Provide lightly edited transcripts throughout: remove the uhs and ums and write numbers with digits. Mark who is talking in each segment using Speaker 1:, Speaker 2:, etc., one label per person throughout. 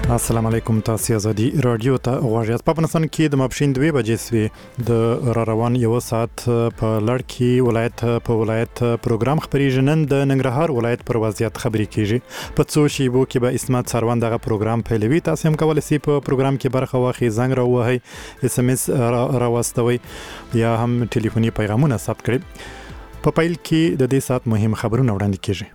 Speaker 1: السلام علیکم، تاسو ازادي رادیو ته غواړئ. په افغانستان کې د ماپښین 2 بجې سوي د را روان یو ساعت په لړ کې ولایت پروګرام خبرېږي. نن د ننګرهار ولایت پر وضعیت خبرې کیږي. په څو شیبو کې به اسمت سروان دغه پروګرام پیلوي. تاسو هم کولای شئ په پروګرام کې برخه واخلئ، زنګ راوهئ، اس ام اس راوستوئ یا هم ټلیفوني پیغامونه ثبت کړئ. په پیل کې د دې ساعت مهم خبرونه وړاندې کیږي.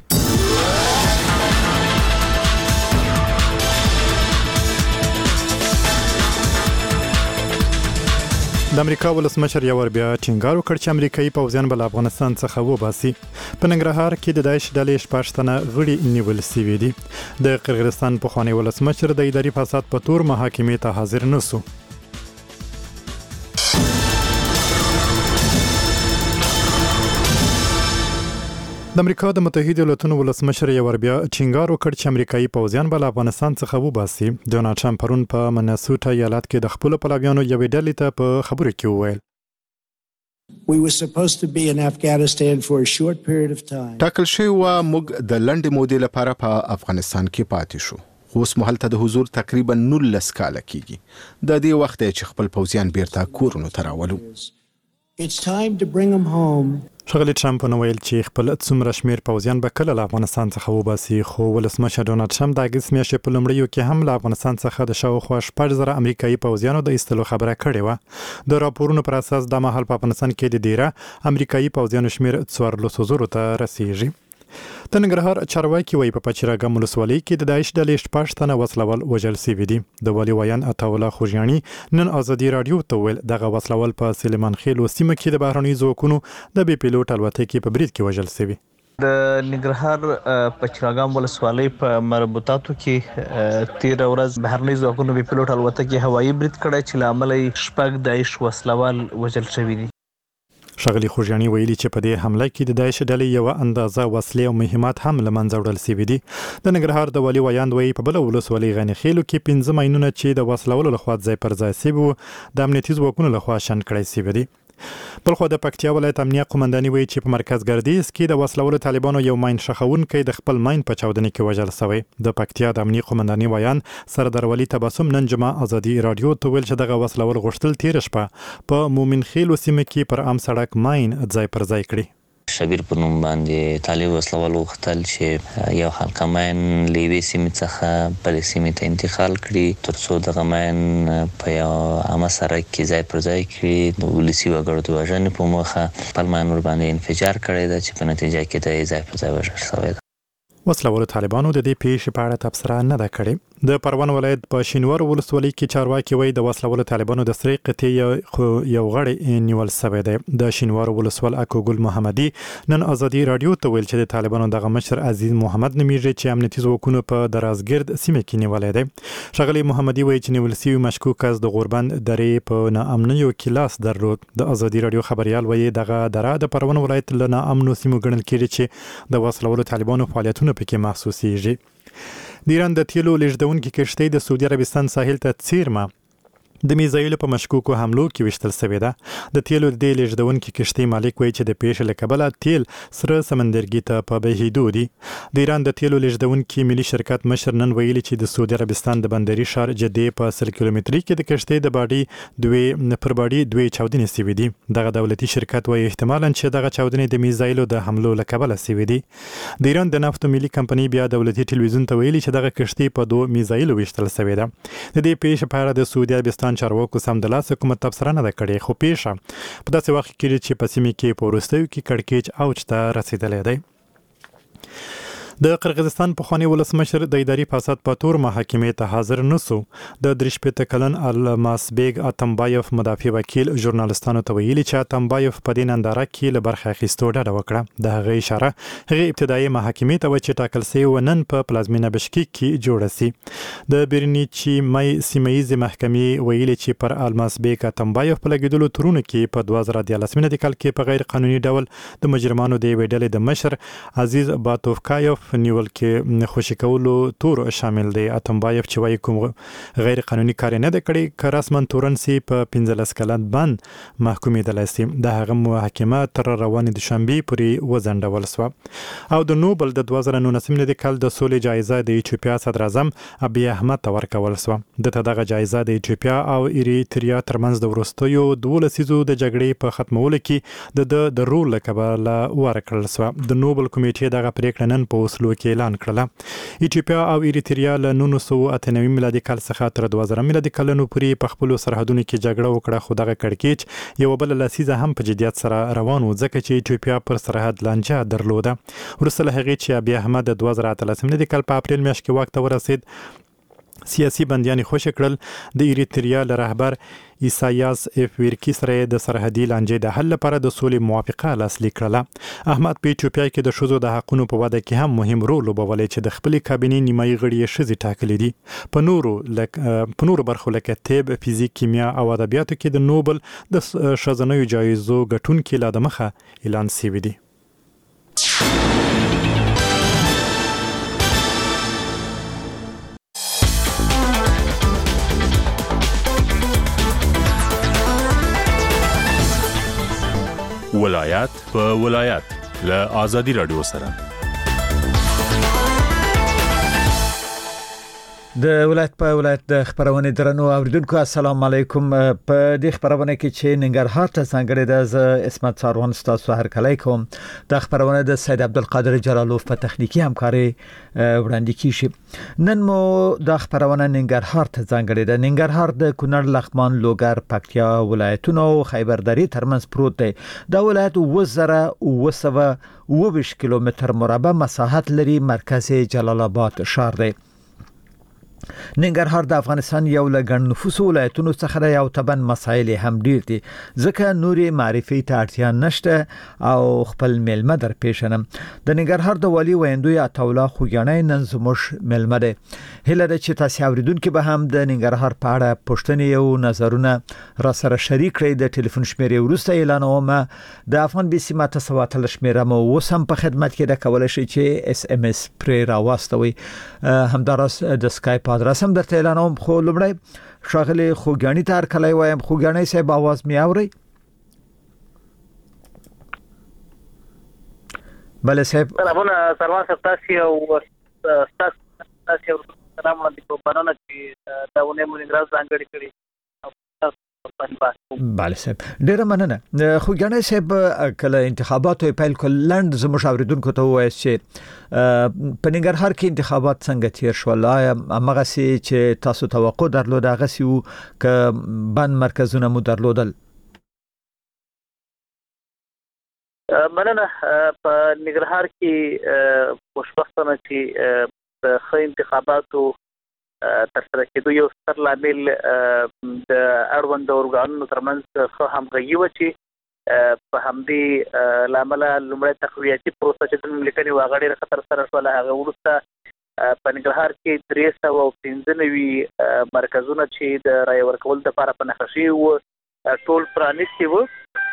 Speaker 1: د امریکا ولسمشر یو ور بیا ټینګار وکړ چې امریکایي پوځیان بل افغانستان څخه وباسي. په ننګرهار کې د داعش ډلې 14 تنه غړي نیول شوي دي. د قرغیزستان پخوانی ولسمشر د اداري فساد په تور محاکمې ته حاضر نشو. د امریکا د متحده ایالاتونو ولسمشر یو ور بیا ټینګار وکړ چې امریکایي پوځیان بل افغانستان څخه وباسي. ډونالډ ټرمپ پرون په منیسوټا ایالت کې د خپل پلویانو یوې ډلې ته په خبرو کې وویل
Speaker 2: We were supposed to be in Afghanistan for a short period of time.
Speaker 3: ټاکل شوی و موږ د لنډې مودې لپاره په افغانستان کې پاتې شو. خو اوس مهال ته د حضور تقریبا 19 کاله کېږي. د دې وخت چې خپل پوځیان بیرته کورونو ته راولو.
Speaker 2: It's time to bring them home.
Speaker 1: ښاغلي ټرمپ نو ویل چې خپل څومره شمیر پوځیان به کله له افغانستان څخه وباسي. خو ولسمشر ډونالډ ټرمپ د اګست میاشتې په لومړیو کې هم له افغانستان څخه د شاوخوا 10,000 امریکایي پوځیانو د ایستلو خبره کړې وه. د راپورونو پر اساس د مهال په افغانستان کې د ډیره امریکایي پوځیانو شمیر 14,000 ته رسیږي. د ننګرهار چارواکي وایي په پچراګام ولسوالۍ کې د داعش ډلې 14 تنه وسلوال وژل شوي دي. د والي ویان عطاالله خوږیاڼي نن ازادي رادیو ته ویل دغه وسلوال په سلیمان خیل سیمه کې د بهرني ځواکونو د بي پیلوټ الوتکې په برید کې وژل شوي.
Speaker 4: د ننګرهار پچراګام ولسوالۍ په مربوطاتو کې 13 ورځ بهرني ځواکونو بي پیلوټ الوتکې هوایي برید کړی چې لامل یې 6 داعش وسلوال وژل شوي دي.
Speaker 1: ښاغلي خوږیاڼي ویلي چې په دې حمله کې د داعش ډلې یو اندازه وسلې او مهمات هم له منځه وړل شوي دي. د ننګرهار د والي ویاند وایي په بل ولسوالۍ غني خیلو کې 15 ماینونه چې د وسلوالو لخوا ځای پر ځای شوي وو د امنیتي ځواکونو لخوا شنډ کړای شوي دي. بلخو د پکتیا ولایت امنیه قومنداني وایي چې په مرکز ګردیز کې د وسلوالو طالبانو یو ماین شخونکی د خپل ماین په چاودنه کې وژل شوی. د پکتیا د امنیه قومنداني ویان سردار ولی تبسم نن جمعه ازادي رادیو ته ویل چې دغه وسلوال غوښتل تیر شپه په مومن خیل سیمه کې پر عام سړک ماین ځای پر ځای کړی.
Speaker 5: شبیر پر نوم باندې طالب وسلوال وختل چې یو حلقه ماین لیوي سیمه څخه پر سیمه ته انتقال کړي ترڅو د غماین په یو عامه سړک کې ځای پر ځای کړي. د ولسی وګړو د وژنې په موخه پر ماین ور باندې انفجار کړی دی چې په نتیجه کې د ځای پر ځای وژل شوی.
Speaker 1: وسلوالو طالبانو د دې پیښې په اړه تبصره نه ده کړې. د پروان ولایت په شینوار ولسوالۍ کې چارواکي وایي د وسلوالو طالبانو د سری قطعې یو غړی نیول شوی دی. د شینوار ولسوال اکوګل محمدي نن ازادي رادیو ته ویل چې د طالبانو دغه مشر عزیز محمد نومیږي چې امنیتي ځواکونو په درازګرد سیمه کې نیولې دی. ښاغلي محمدي وایي چې نیول شوی مشکوک کس د غوربند درې په ناامنیو کې لاس درلود. د ازادي رادیو خبريال وایي دغه دره د پروان ولایت له ناامنو سیمو ګڼل کېږي چې د وسلوالو طالبانو فعالیتونه پکې محسوسېږي. د ایران د تیلو لیږدونکي کشتۍ د سعودي عربستان ساحل ته څیرمه د میزایلو په مشکوکو حملو کې وشتل شوې ده. د تیلو د لیږدونکي کشتۍ مالک وایي چې د پیښې له کبله تیل سره سمندرګي ته په بهیدو دي. د ایران د تیلو لیږدونکي ملي شرکت مشر نن ویلي چې د سعودي عربستان د بندري ښار جدې په 100 کیلومتري کې د کشتۍ د باډي دوی چاودنې شوې دي. دغه دولتي شرکت وایي احتمالاً چې دغه چاودنې د میزایلو د حملو له کبله شوې دي. د ایران د نفتو ملي کمپنۍ بیا دولتي ټلویزیون ته ویلي چې دغه کشتۍ په 2 میزایلو وشتل شوې ده. د دې پیښې په اړه د سعودي عربستان چارواکو سمدلاسه کومه تبصره نه ده کړې. خو پیښه په داسې وخت کې چې په سیمه کې په وروستیو کې کړکېچ اوج ته رسیدلی دی. د قرغیزستان پخوانی ولسمشر د اداري فساد په تور محاکمې ته حاضر نشو. د 43 کلن الماسبیګ اتمبایف مدافع وکیل ژورنالستانو ته ویلي چې اتمبایف په دې ننداره کې له برخه اخیستو ډډه وکړه. د هغې اشاره هغې ابتدایي محاکمې ته و چې ټاکل شوې نن په پلازمینه بشکیک کې جوړه شي. د بیرنیچي مای سیمهییزې محکمې ویلي چې پر الماسبیګ اتمبایف په لګېدلو تورونو کې په 2013 کال کې په غیر قانوني ډول د مجرمانو د یوې ډلې د مشر عزیز باتوفکایف هدف نیول کې خوشی کولو تور شامل دی. اتمبایف چې وايي کوم غیر قانوني کار نه د کړي که رسمن تورنسي په 15 کلن بند محکومېدلای شي. د هغه محاکمه تر روانې دوشنبه پورې وځنډول شوه. او د نوبل د 2019 کال د سولې جایزه د ایتوپیا صدر اعظم ابي احمد ته ورکول شوه. دغه جایزه د ایتوپیا او ایریتریا ترمنځ د وروستیو 12 لسیزو د جګړې په ختمولو کې د رول کباله ورکړل شو. د نوبل کمیټې دغه پریکړه نن په اوسلو کې اعلان کړله. ایتوپیا او ایریتریا له 1998 میلادي کال څخه تر 2000 میلادي کلونو پورې په خپل سرحدونو کې جګړه وکړه، خو دغه کړکېچ یو بل لسیزه هم په جديت سره روان و ځکه چې ایتوپیا پر سرحد لانجه درلوده. ورسره هغه چې ابي احمد د 2013 میلادي کال په اپریل میاشت کې واک ته ورسید، سیاسي بندیان خوش کړل. د ایریتریا له رهبر ایسایاس افورکی سره د سرحدي لانجې د حل لپاره د سولې موافقه لاسلیک کړله. احمد په ایتوپیا کې د ښځو د حقونو په وده کې هم مهم رول لوبولی چې د خپل کابینې نیمایي غړي یې ښځې ټاکلي دي. په نورو برخو لکه طب، فزیک، کیمیا او ادبیاتو کې د نوبل د ښځینیو جایزو ګټونکي لا د مخه اعلان شوي دي.
Speaker 6: ولایت په ولایت له آزادي رادیو سره
Speaker 7: د ولایت په ولایت د خبرونه درنو اوریدونکو السلام علیکم. په دې خبرونه کې چې ننګرهار ته څنګه د اسمت ساروان تاسو هر کله کوم د خبرونه د سید عبدالقادر جلالوف په تخنیکی همکاري وړاندې کیږي. نن مو د خبرونه ننګرهار ته څنګه د ننګرهار د کونړ، لغمان، لوګر، پکتیا ولایتونو او خیبر دری ترمنځ پروت دی. د ولایت 2020 کیلومتر مربع مساحت لري. مرکز جلال آباد ښار دی. ننګرهار د افغانستان یو له ګڼ نفوسو ولایتونو څخه دی او طبعا مسایل هم ډیر دي ځکه نوري معرفي ته اړتیا نشته او خپل ملمه در پیښنم. د ننګرهار د والی ویندوی عطاولا خوګنۍ نن زموږ ملمه ده. هله د چې تاسو اوریدونکو به هم د ننګرهار په اړه پوښتنې او نظرونه را سره شریک کړئ. د ټلیفون شمیرې وروسته اعلانوم. د افغان بي سي ماته سواتل شمیره مو وسم په خدمت کې د کولای شي چې اس ام اس پرې راوستوي. همدارس د اسکایپ ادرس هم درته اعلانوم. خو لمړی شاغلي خوګانی تر کله وایم. خوګانی صاحب आवाज می اوري؟ بله صاحب
Speaker 4: سلامونه سلام تاسو او تاسو سلام علیکم. پرونه چې داونه مونږ راز ځانګړي کړی.
Speaker 7: بله صاحب ډیره مننه. خوګانی صاحب کله انتخاباتو پیل کول لند زموږ اوریدونکو ته وایي چې په ننګرهار کې انتخابات څنګه تیر شول؟ هغه چې تاسو توقع درلود هغه سیو ک بند مرکزونه مو درلودل؟
Speaker 4: مننه. په ننګرهار کې خوشبختانه چې د خې انتخاباتو تر سره کېدو یو ستر لامل د اړوند اورګانونو ترمنځ خو همغږي و چې په همدې لامل لومړی تقویتي پروسه چې د مملکتي واغړې خطر سره شول. هغه ورسته په ننګرهار کې 395 مرکزونه چې د رای ورکول لپاره په نخښي وو ټول پرانیستي وو.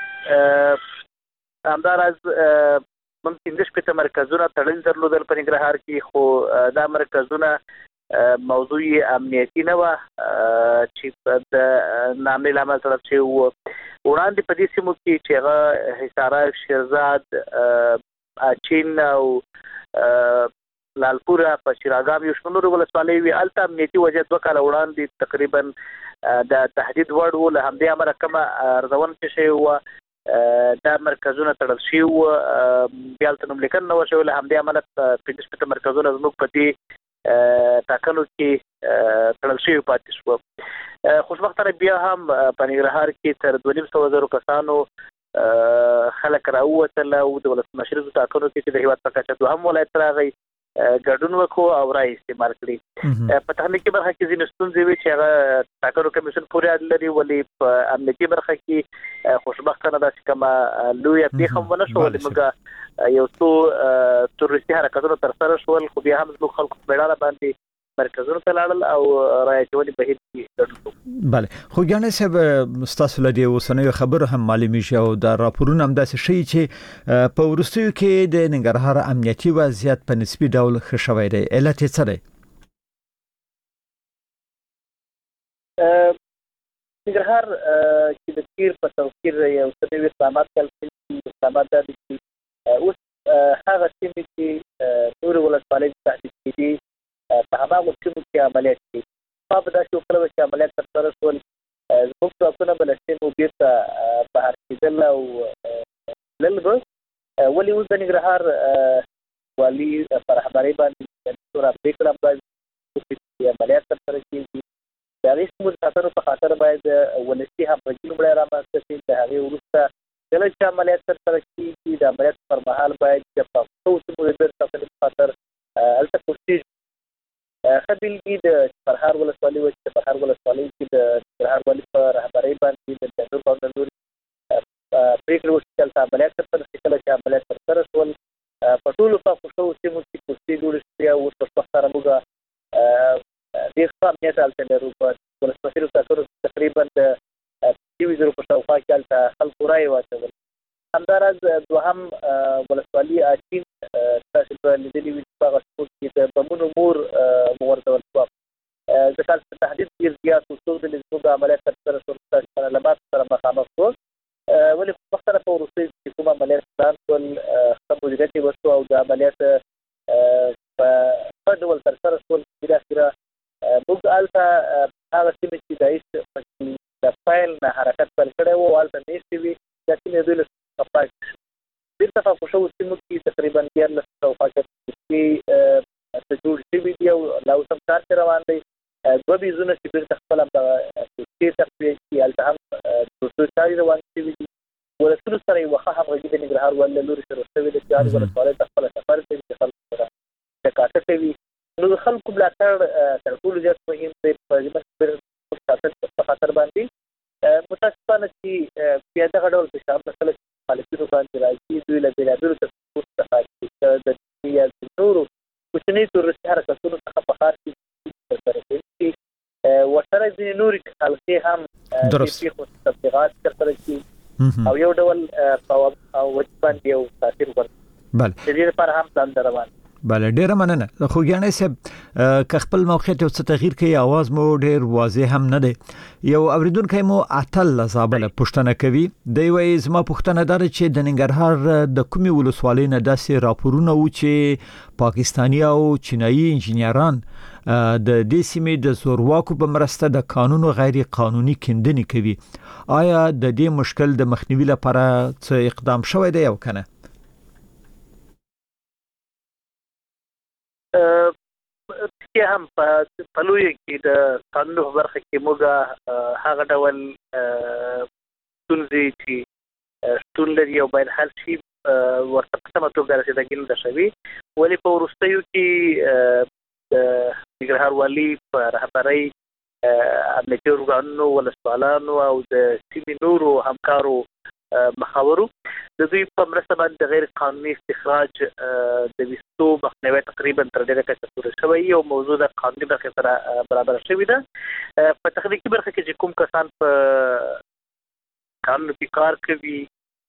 Speaker 4: همداراز ممکن د شپږ مرکزونه تړل درلودل په ننګرهار کې، خو دا مرکزونه موضوعي امنیتي نه و چې د نامې لامل سره چې وړاندې په دې سیمو کې چې هغه حصارک، شیرزاد، اچین او لالپورا په شیراګام یو شمېر ولسوالۍ وي. هلته امنیتي وضعیت 2 کاله وړاندې تقریبا د تهدید وړ و. له همدې امله کومه ارزونه چې شوې وه دا مرکزونه تړل شوي وو. بیا هلته نوملیکنه نه وه شوې. له همدې امله 15 مرکزونه زموږ په دې ټاکنو کې تړل شوي پاتې شو. خوشبختانه بیا هم په ننګرهار کې تر 2,500 کسانو خلک راووتل او د ولسمشریزو ټاکنو کې چې د هیواد په کچه دوهم ولایت راغی ګډون وکړو او رای استعمال کړي. په تخنیکي برخه کې ځینې ستونزې وي چې هغه ټاکنو کمیشن پورې اړه لري، ولې په امنیتي برخه کې خوشبختانه داسې کومه لویه پیښه هم ونه شوه. موږ یو څو تروریستي حرکتونه ترسره شول، خو بیا هم زموږ خلکو په میړانه باندې مرکزونو ته لاړل او رای اچونې بهیر کې ګډون وکړو.
Speaker 7: بله خو ګانې صاحب ستاسو له دې اوسنیو خبرو هم معلومي شو دا راپورونه هم داسې شي چې په ورستیو کې د ننګرهار امنیتي وضعیت په نسبي ډول ښه شوی دی علت یې څه دی؟
Speaker 4: ننګرهار چې د پیر په توقیر یو څه نوي اقدامات کول اقدامات دا دي چې اوس هغه سیمې چې نورې ولسوالۍ تهدید کېدي په هماغو سیمو کې عملیات کېږي. ما به داسې وکړه چې عملیات ترسره شول زموږ ځواکونه به له سیمو بېرته بهر کېدل او تلل به ولې اوس د ننګرهار والي په رهبرۍ باندې څومره پرېکړه باید عملیات ترسره کېږي. د هغې سیمو د ساتنو په خاطر باید ولسي همغږي لومړی رامنځته شي. د هغې وروسته کله چې عملیات ترسره کېږي د عملیات پر مهال باید د پاک شوو سیمو د بیرته ساتنې په خاطر هلته کوشش ښه بېلګې د فرهار ولسوالۍ وه چې د فرهار ولسوالۍ کې د ننګرهار والي په رهبرۍ باندې د جنرال باندنوري پرېکړې وشوې چې هلته عملیات ترسره شي. کله چې عملیات ترسره شول په ټولو پاکو شوو سیمو کې کوڅې جوړې شوې او اوس په وخت سره موږ ډېر ښه امنیت هلته لرو. په ولسمشرو ټاکنو تقریبا د 20,000 په شاوخوا کې هلته خلکو رایې واچول. همداراز دوهم ولسوالي اچین تاسو به لیدلي وي چې په هغه سیمو کې د بمونو مور وغورځول شوه. ځکه هلته تهدید ډېر زیات و. څو ځلې زموږ عملیات ترسره شول ستاسو له ماتو سره مخامخ شول ولې خو وخت سره په وروستیو کې کوم عملیات پلان شول ښه مدیریت یې وشو او د عملیات په ښه ډول ترسره شول. بالاخره موږ هلته هغه سیمې چې داعش پکې د پیل نه حرکت پیل کړی و هلته میشتې وي دا سیمې دوی له پاک بیرته پاکو شوو سیمو کې تقریبا 14 شاوخوا کوڅې جوړ شوي دي او لا اوس هم کار پرې روان دی. 2 بیزونه چې بیرته خپل همدغه کوڅې تقویه کړي هلته هم جوړ چارې روان شوي دي. ولسونو سره یې وښه همغږي د ننګرهار والي له لورې سره شوې ده چې هرې ولسوالۍ ته خپله سفر کوي د خلکو سره چکاټه کوي. نو د خلکو ملاتړ تر ټولو زیات مهم دی په زموږ ساتل په خاطر باندې. متاسفانه چې بیا دغه ډول فشار کله چې مخالفینو باندې راځي دوی له بېلابېلو تفکرو څخه د یا د نورو کوچنیو تروریستي حرکتونو څخه په ښار کې ترسره کوي چې ورسره ځینې نورې حلقې هم د پېښو تبلیغات ترسره کړي او یو ډول په وجه باندې یو تاثیر ورکړي. د دې لپاره هم پلان روان.
Speaker 7: بله ډیره مننه. خو ګیانې صاحب که خپل موقعیت یو څه تغییر کوي आवाज مو ډیر واضح هم نه دی. یو اوریدونکی مو اتل لزابله پښتنه کوي دی وایي زما پښتنه دار چې د ننګرهار د کومي ولسوالۍ نه داسې راپورونه و چې پاکستاني او چینایي انجینران د دې سیمې د زورواکو په مرسته د قانون غیر قانوني کیندنې کوي. آیا د دې مشکل د مخنیوي لپاره څه اقدام شوی دی او کنه؟
Speaker 4: چې هم په لویه کې د قانون په برخه کې موږ هغه ډول ستونزې چې شتون لري او باید حل شي ورته په سمه توګه رسېدګي نه ده شوې. ولې په وروستیو کې د ننګرهار والي په رهبرۍ امنیتي ارګانونو ولسوالانو او د سیمې نورو همکارو مخاورو د دوی په مرسته باندې د غیر قانوني استخراج د ویستو مخنیوی تقریبا تر ډېره کچه پوره شوی او موضوع د قانوني برخې سره برابر شوې ده. په تخنیکي برخه کې چې کوم کسان په قانون کې کار کوي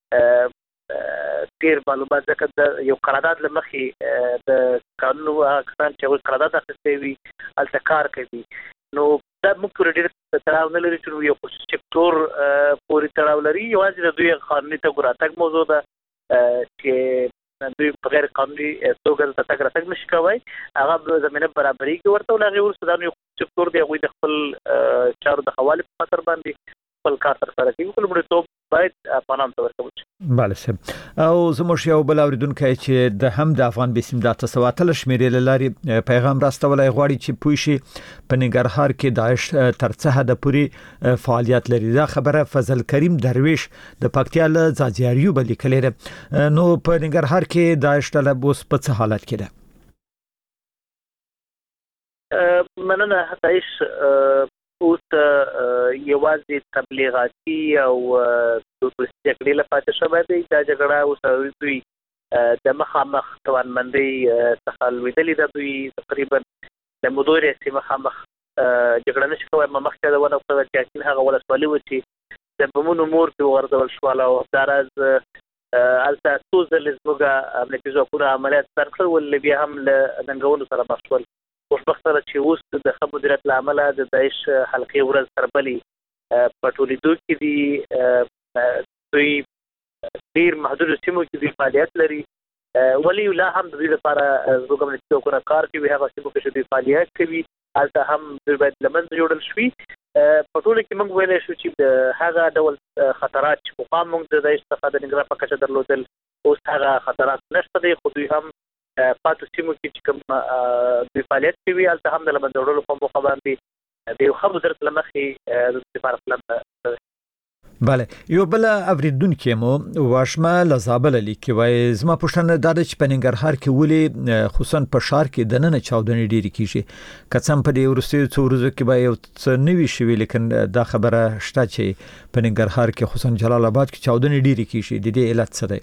Speaker 4: ډېر معلومات ځکه د یو قرارداد له مخې د قانون کسان چې هغوی قرارداد اخیستی وي هلته کار کوي. نو دا موږ پورې ډېر تړاو نه لري چې یو خصوصي سکتور پورې تړاو لري. یوازې د دوی قانوني تګ راتګ موضوع ده چې دوی په غیر قانوني توګه دلته تګ راتګ نشي کوی. هغه زمینه برابرېږي ورته او له هغې وروسته دا یو خصوصي سکتور دی هغوی د خپل چارو د ښه والي په خاطر باندې خپل کار ترسره کوي. خو لومړیتوب باید افغانانو ته ورکول شي.
Speaker 7: بله صاحب. او زموږ یو بل اوریدونکی چې د هم د افغان بسم د 900 شمیرې له لارې پیغام راستولی غواړي چې پوه شي په ننګرهار کې داعش تر څه حده پورې فعالیت لري. دا خبره فضل کریم درویش د پکتیا له ځاځیاریو به لیکلې ده. نو په ننګرهار کې داعش ډله اوس په څه حالت کې ده؟
Speaker 4: مننه. داعش اوس یوازې تبلیغاتي او تروریستي جګړې له پاتې شوی دی. دا جګړه اوس دوی د مخامخ توانمندۍ څخه لوېدلې ده. دوی تقریبا د مودو ریاستي مخامخ جګړه نشي کوي مخکې د ونه په چې هغه ولسوالي و چې د بمونو مور کې ورغول شو او دراز الته توزل زموږه امنیتي ځواکونه عملیات تر کړل ول بیا هم له ننګونو سره مخ شول خوشبختانه چې اوس د خبرو مدیریت لامل د داعش حلقې ورځ تربلي په ټولیدو کې دي دوی ډیر محدود سیمو کې دوی فعالیت لري ولی لا هم د دې لپاره زموږ امنیتي ځواکونه کار کوي هغه سیمو کې دوی فعالیت کوي الته هم دوی باید لمنځه جوړل شي په ټول کې موږ ویلی شو چې د هغه ډول خطرات چې مقام موږ د داعش څخه د نګران په کچه درلودل اوس هغه خطرات نشته دی خو دوی هم پاتو سیمو کې چې کوم دوی فعالیت کوي هلته هم د لمنځه وړلو په موخه باندې د یو ښه مدیریت له مخې د لپاره پلان
Speaker 7: بله یو بل اوریدونکو مو واشمه لزابل لیکي وای زما پښتنه د چپننګرهار کې ولې خصوصا په شهر کې د نن چاودنې ډېری کیږي کڅم په دې ورستي څو ورځې کې به یو څه نوي شوي لیکن دا خبره شته چې په ننګرهار کې خصوصا جلال آباد کې چاودنې ډېری کیږي د دې علت څه دی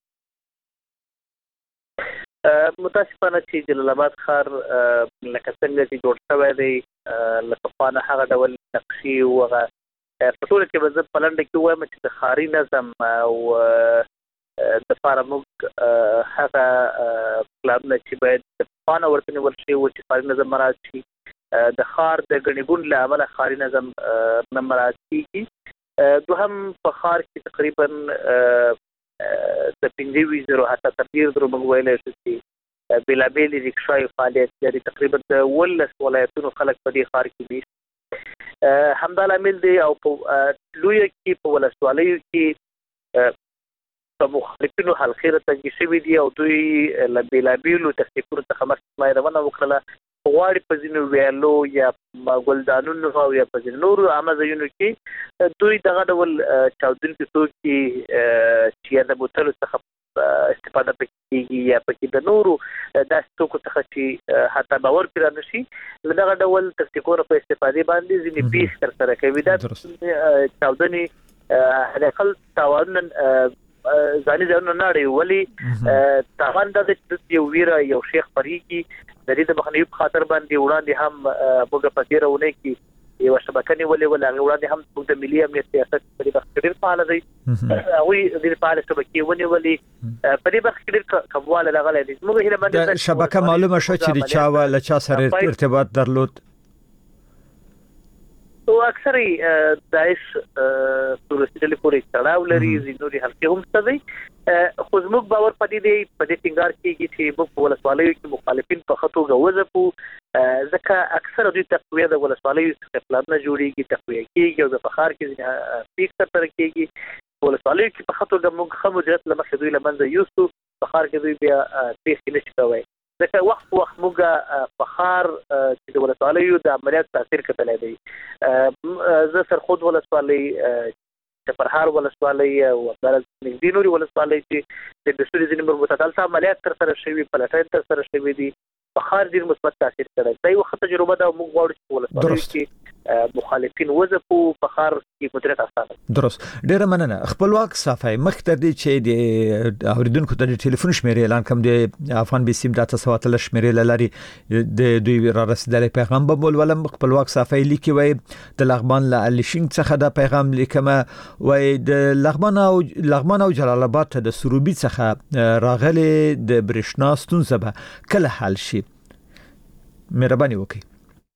Speaker 4: متاسفانه چې جلال آباد ښار لکه څنګه چې جوړ شوی دی لکه پخوانه هغه ډول نقشې او هغه په ټول کې به زه په لنډه کې وایم چې د ښاري نظم او د لپاره موږ هغه پلانونه چې باید د پخوانه ورته نیول شوي وو چې ښاري نظم مراعات شي د ښار د ګڼې ګوڼې له امله ښاري نظم نه مراعات کېږي دوهم په ښار کې تقریبا د 15,000 حتی تر 10,000 موږ ویلی شو چې بېلابېلې رکشاوې فعالیت لري تقریبا د 11 ولایتونو خلک په دې ښار کې دي همدا لامل دی او په لویه کې په ولسوالیو کې په مخالفینو حلقې راټنګې شوي دي او دوی له بېلابېلو تکتیکونو څخه مخکې مایدونه وکړله غواړي په ځینو ویالو یا ګلدانونو او یا په ځینو نورو عامه ځایونو کې دوی دغه ډول چاودونکي توکي چې یا د بوتلو څخه استفاده پکې کېږي یا پکې د نورو داسې توکو څخه چې حتی باور پرې رانشي له دغه ډول تکتیکونو په استفادې باندې ځینې پیښې ترسره کوي دا چاودنې حداقل تاوانونه ځاني ځایونه نه اړوي ولې تاوان دا دی چې یو ویره یو شی خپرېږي د دې د مخنیوي په خاطر باندې وړاندې هم موږ په تېره اونۍ کې یوه شبکه نیولې وه هغې وړاندې هم موږ د ملي امنیت سیاست په دې برخه کې ډېر فعاله دی هغوی ډېرې فعاله شبکې ونیولې په دې برخه کې ډېر کموالی راغلی دی زموږ هیله مند
Speaker 7: د شبکه معلومه شوه چې د چا له چا سره ارتباط درلود
Speaker 4: او اکثرې داعش تورستي ډلې پورې تړاو لري ځینې حلقې هم شته دی خو زموږ باور په دې دی په دې ټینګار کېږي چې موږ په ولسوالیو کې مخالفین په ښه توګه وځپو ځکه اکثره دوی تقویه د ولسوالیو څخه پلانونه جوړېږي تقویه کېږي او د په ښار کې ځینې پیښې ترسره کېږي په ولسوالیو کې په ښه توګه موږ ښه مدیریت له مخې دوی له منځه یوسو په ښار کې دوی بیا پیښې نشي کوی ځکه وخت په وخت موږ په ښار چې د ولسوالیو د عملیات تاثیر کتلی دی زه سرخود ولسوالۍ چپرهار ولسوالۍ او همداراز نږدې نورې ولسوالۍ چې د دستوري ځینې مربوطه دلته عملیات ترسره شوي پلټنې ترسره شوي دي په ښار ډېر مثبت تاثیر کړی دا یوه ښه تجربه ده او موږ غواړو چې په ولسوالیو کې مخالفین وځپو په ښار کې مدیریت اسانه
Speaker 7: درست ډېره مننه خپلواک صافی مخکې تر دې چې د اوریدونکو ته د ټلیفون شمیرې اعلان کوم د افغان بي سیم ډاټا سواتل شمیرې لري د دوی را رسیدلې پیغام به ولولم خپلواک صافی لیکي وای د لغمان له الشینګ څخه د پیغام لیکمه وای د لغمان او جلال آباد ته د سروبي څخه راغلي د برېښنا ستونزه به کله حل شي مهرباني وکړئ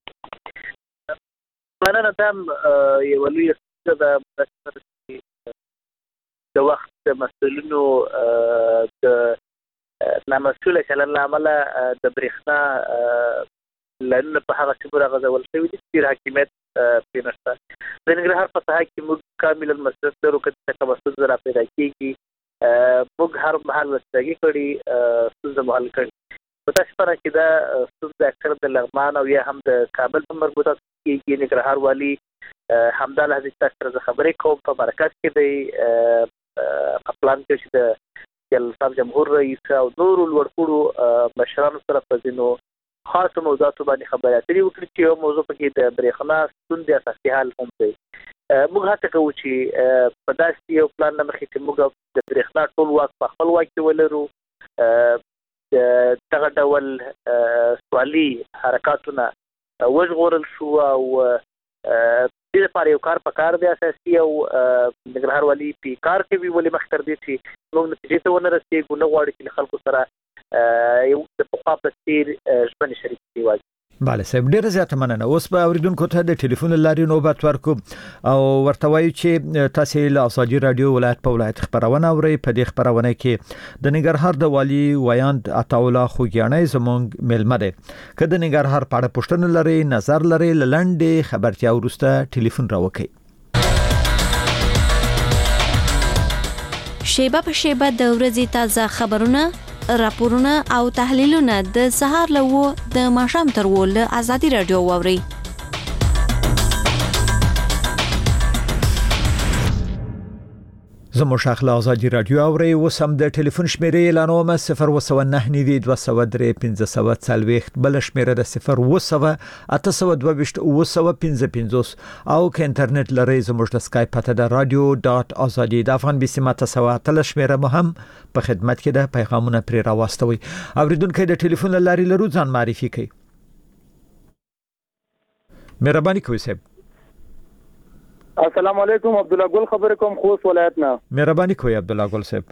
Speaker 4: مننه دا یوه لویه ستونزه ده د وخت د مسؤلینو د نامسؤله چلن له امله د برېښنا لانونه په هغه سیمو راغځول شوي دي چې حاکمیت پرې نشته د ننګرهار په ساحه کې موږ کاملا مسؤلیت لرو که څه کومه ستونزه را پیدا کېږي موږ هر مهال وسیلګي کړي ستونزه مو حل کړي متاسفانه چې دا ستونزه اکثر د لغمان او یا هم د کابل په مربوطه کېږي ننګرهار والي همدا لحظې چې تاسو سره زه خبرې کوم په مرکز کې دی په پلان کې چې د جلال جمهور رئیس او نورو لوړپوړو مشرانو سره په ځینو خاصو موضوعاتو باندې خبرې اترې وکړي چې یو موضوع پکې د برېښنا ستونزې اساسي حل هم دی موږ هڅه کوو چې په داسې یو پلان نه مخکې چې موږ د برېښنا ټول واک په خپل واک کې ولرو دغه ډول سوالي حرکاتونه وژغورل شو او دې لپاره یو کار پکار دی اساسي او نګرهار والی په کار کې وی ولې مخ تر دې چې موږ نتیجې ته ونه رسېږو نه غواړي چې خلکو سره یو د پخوا په څیر ژوند شریک دی واجب.
Speaker 7: بله صاحب ډیره زیاته مننه. اوس به اوریدونکو ته د ټلیفون لارې نوبت ورکو او ورته وایو چې تاسو له ازادي رادیو ولایت په ولایت خبرونه اورئ. په دې خبرونه کې د ننګرهار د والی ویاند عطاالله خوګیاڼی زموږ ملمه دی. که د ننګرهار په اړه پوښتنه لرئ نظر لرئ لنډې خبرتیا وروسته ټلیفون راوکړئ.
Speaker 8: شیبه په شیبه د ورځې تازه خبرونه راپورونه او تحلیلونه د سهار له د ماښام تر له ازادي رادیو واوري.
Speaker 7: زموږ شاخله ازادي رادیو اوري. اوس هم د ټلیفون شمیرې اعلانوم 019921540 بل شمیره د 01822 او که انټرنیټ لري زموږ د اسکایپ پته د radio.azadi د افغان بسمه تسواتل شمیره مهم په خدمت کې د پیغامونه پر راوستوي. اوریدونکو د ټلیفون لاري لرو ځان معرفي کړئ. مهرباني کوئ صاحب.
Speaker 9: السلام علیکم عبدالله ګل خبر کوم خوست ولایت نه.
Speaker 7: مهرباني کوئ عبدالله ګل صاحب.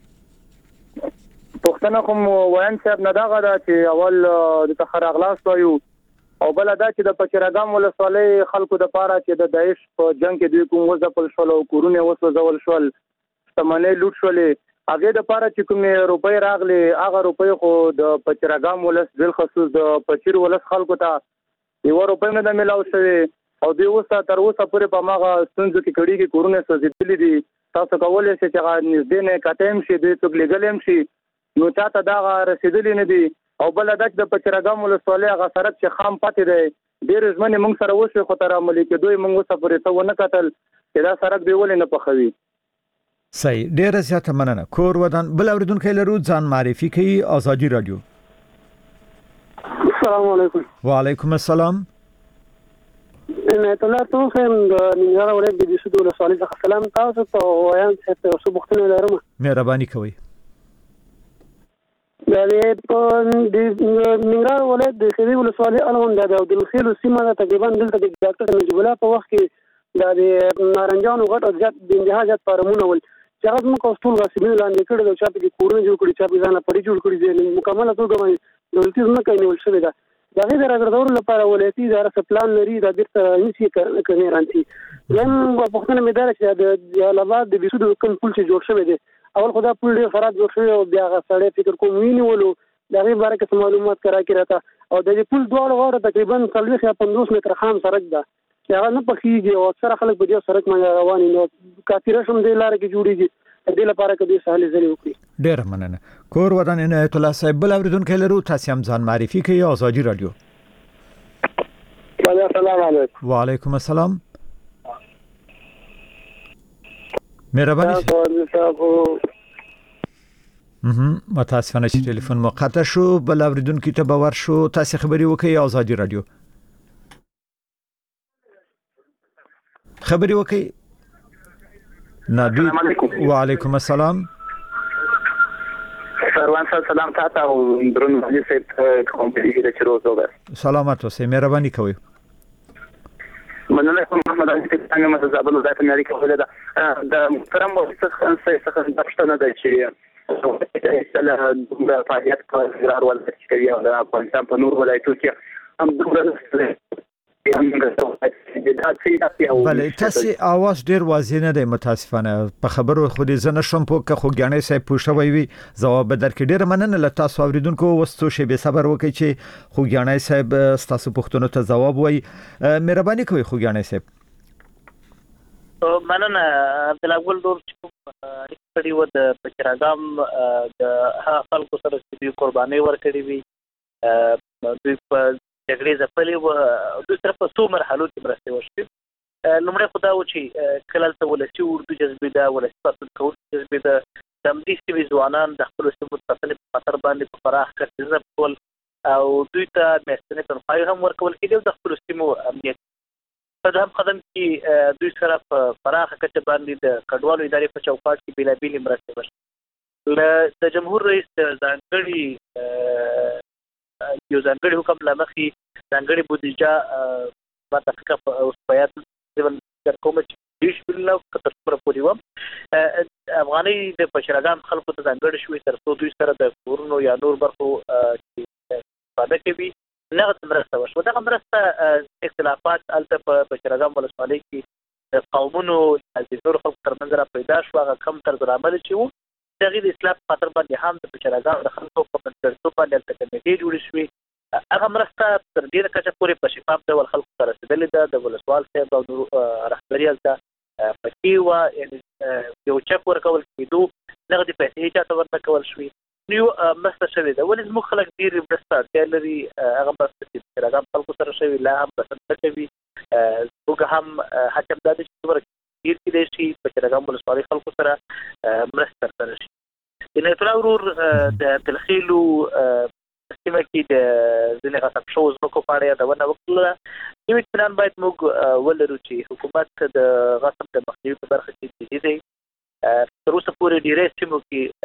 Speaker 9: پښتنه کوم وین صاحب نه دغه دا چې اول د تخراغلاس وایو او بل دا چې د پچرګام ولسوالۍ خلکو د پاره چې د داعش په جنگ کې دوی کوم وځپل شول او کورونه وسوځول شول تمنې لوټ شولې هغه د پاره چې کوم روپۍ راغلي هغه روپۍ خو د پچرګام ولس بل خصوص د پچیر ولس خلکو ته یو روپۍ نه ملاو شوی او دوی اوسه تر اوسه پورې په ماغه ستونزو کې کړي کې کورونه سوځېدلې دي. تاسو کولای شئ چې هغه نږدې نه کټیم شي دوی څوک لګلم شي نو چاته دا رسیدلې نه دي. او بل دا چې د پچرګام ولسوالۍ هغه سړک چې خام پاتې دی ډېر ژمنې موږ سره وشوي خو تر عملي کېدو یې موږ اوسه پورې ته ونه کتل چې دا سړک دی ولې نه پخوي.
Speaker 7: صحیح ډیره زیاته مننه. کور ودان بل اوریدونکو لرو ځان معرفي کوي. ازادي رادیو.
Speaker 9: السلام علیکم.
Speaker 7: وعلیکم السلام.
Speaker 9: الله توخم د ننګرهار ولایت د سودو ولسوالۍ څخه سلام تاسو ته وایم چې تاسو بوختنه لرم.
Speaker 7: مهرباني کوئ.
Speaker 9: د ننګرهار ولایت د سودو ولسوالۍ الون د خیلو سیمه تقریبا دلته د ډاکټر نجیب الله په وخت کې د نارنجانو غټ ځات د انتهاجات فارمونه ول چې هغه موږ ټول غصبین لاندې کړو د چا په کورونه جوړ کړی چا په ځان پړی جوړ کړی دي مکمله توګه باندې دولتي نه کوي ول شوی دا د غیر راګردور لپاره ولایتي اداره سپلان لري د بیرته هیڅ کوي رانتي یم په خپل میدان چې د جلالاباد د بيسودو کوم پول چې جوړ شوی دی اول خدا پول ډیر خراب جوړ شوی او بیا غسړې فکر کوم وینولو د غیر باره کې معلومات کرا کې راته او د پول دوه غوړه تقریبا 40 یا 50 متر خام سړک ده چې هغه نه پخېږي او اکثر خلک په دې سړک باندې روان دي نو کافي رسم دی لار کې جوړیږي د لپاره کې سهال زری وکړي.
Speaker 7: ډیر مننه. کور ودان عنایت الله صاحب بل اوریدونکو لرو تاسو هم ځان معرفي کوي. ازادي رادیو.
Speaker 9: السلام علیکم.
Speaker 7: وعلیکم السلام. مهرباني. متاسفانه چې ټلیفون مو قطع شو. بل اوریدونکو ته باور شو تاسو خبري وکړئ. ازادي رادیو. خبري وکړئ.
Speaker 9: السلام علیکم.
Speaker 7: وعلیکم السلام.
Speaker 9: سروان صاحب سلام تاسو او درون مجلس ته کوم په دې کې چروزو ده.
Speaker 7: سلامات اوسئ. مهرباني کوئ.
Speaker 9: مننه کوم محمد علي څنګه متزابل ځای په امریکا ویل دا د محترم مؤسسه څخه د پښتنه د چې د فعالیت په اړه ولایت کې او د افغانستان په نور ولایتو کې هم
Speaker 7: بله تاسو اواز ډیر واضح نه دی متاسفانه په خبرو خو دې زنه شم په خوګیاڼي صاحب پوښتوي وي جواب درکې ډیر مننه له تاسو اوریدونکو وستو شی به صبر وکړي چې خوګیاڼي صاحب تاسو پوښتنو ته جواب وایي. مهرباني کوئ خوګیاڼي صاحب.
Speaker 4: مننه بلاګل دور چې و د پچراګام د خلکو سره چې قرباني ورکړي وي دوی په جګړې ځپلې و دوی سره په څو مرحلو کې مرسته وشي. لومړی خدا و چې کله ته ولسی اردو جذبې دا ولسی پاتون کول جذبې دا د دې سیمې ځوانان د خپل سیمو په خطر باندې په فراخ کړي ځپول او دوی ته مستنه تنخواهي هم ورکول کېږي د خپل سیمو امنیت په دغه قدم کې دوی سره په فراخ کچه باندې د کډوالو ادارې په چوکاټ کې بېلابېل مرسته وشي. د جمهور رئیس ځانګړي یو ځانګړي حکم لمخې
Speaker 10: ځانګړي بودیجه ما تفکر اوس بیان د کوم چې دیش بل تر څومره پورې و افغاني د پشراګان خلکو ته ځانګړي شوي تر څو دوی سره د کورونو یا نور برخو چې استفاده کوي نغد مرسته وشوه. دغه مرسته اختلافات هلته په پشراګان ولسوالۍ کې د قومونو د نورو خلکو ترمنځ را پیدا شو. هغه کم طرز العمل چې و د هغې د اصلاح په خاطر باندې هم د پشراګانو د خلکو په منځګړیتوب باندې هلته کمیټې جوړې شوې. هغه مرسته تر ډېره کچه پورې په شفاف ډول خلکو ته رسېدلې ده. د ولسوال صاحب او رهبري هلته پکې وه، یعنې یو چک ورکول کېدو، نغدې پیسې چاته ورنه کول شوې، نو یو مرسته شوې ده. ولې زموږ خلک ډېرې مرسته اړتیا لري. هغه مرسته چې د پشراګانو خلکو سره شوې لا هم بسنه نه کوي. موږ هم هڅه دا ده چې څومره ډېر کېدای شي پشراګانو ولسوالۍ خلکو سره مرسته ترسره شي. عنایت الله ورور د تلخیلو سیمه کې د ځینې غصب شوو ځمکو په اړه یادونه وکړله. یو اطمینان باید موږ ولرو چې حکومت د غصب د مخنیوي په برخه کې جدي دی. تر اوسه پورې ډېری سیمو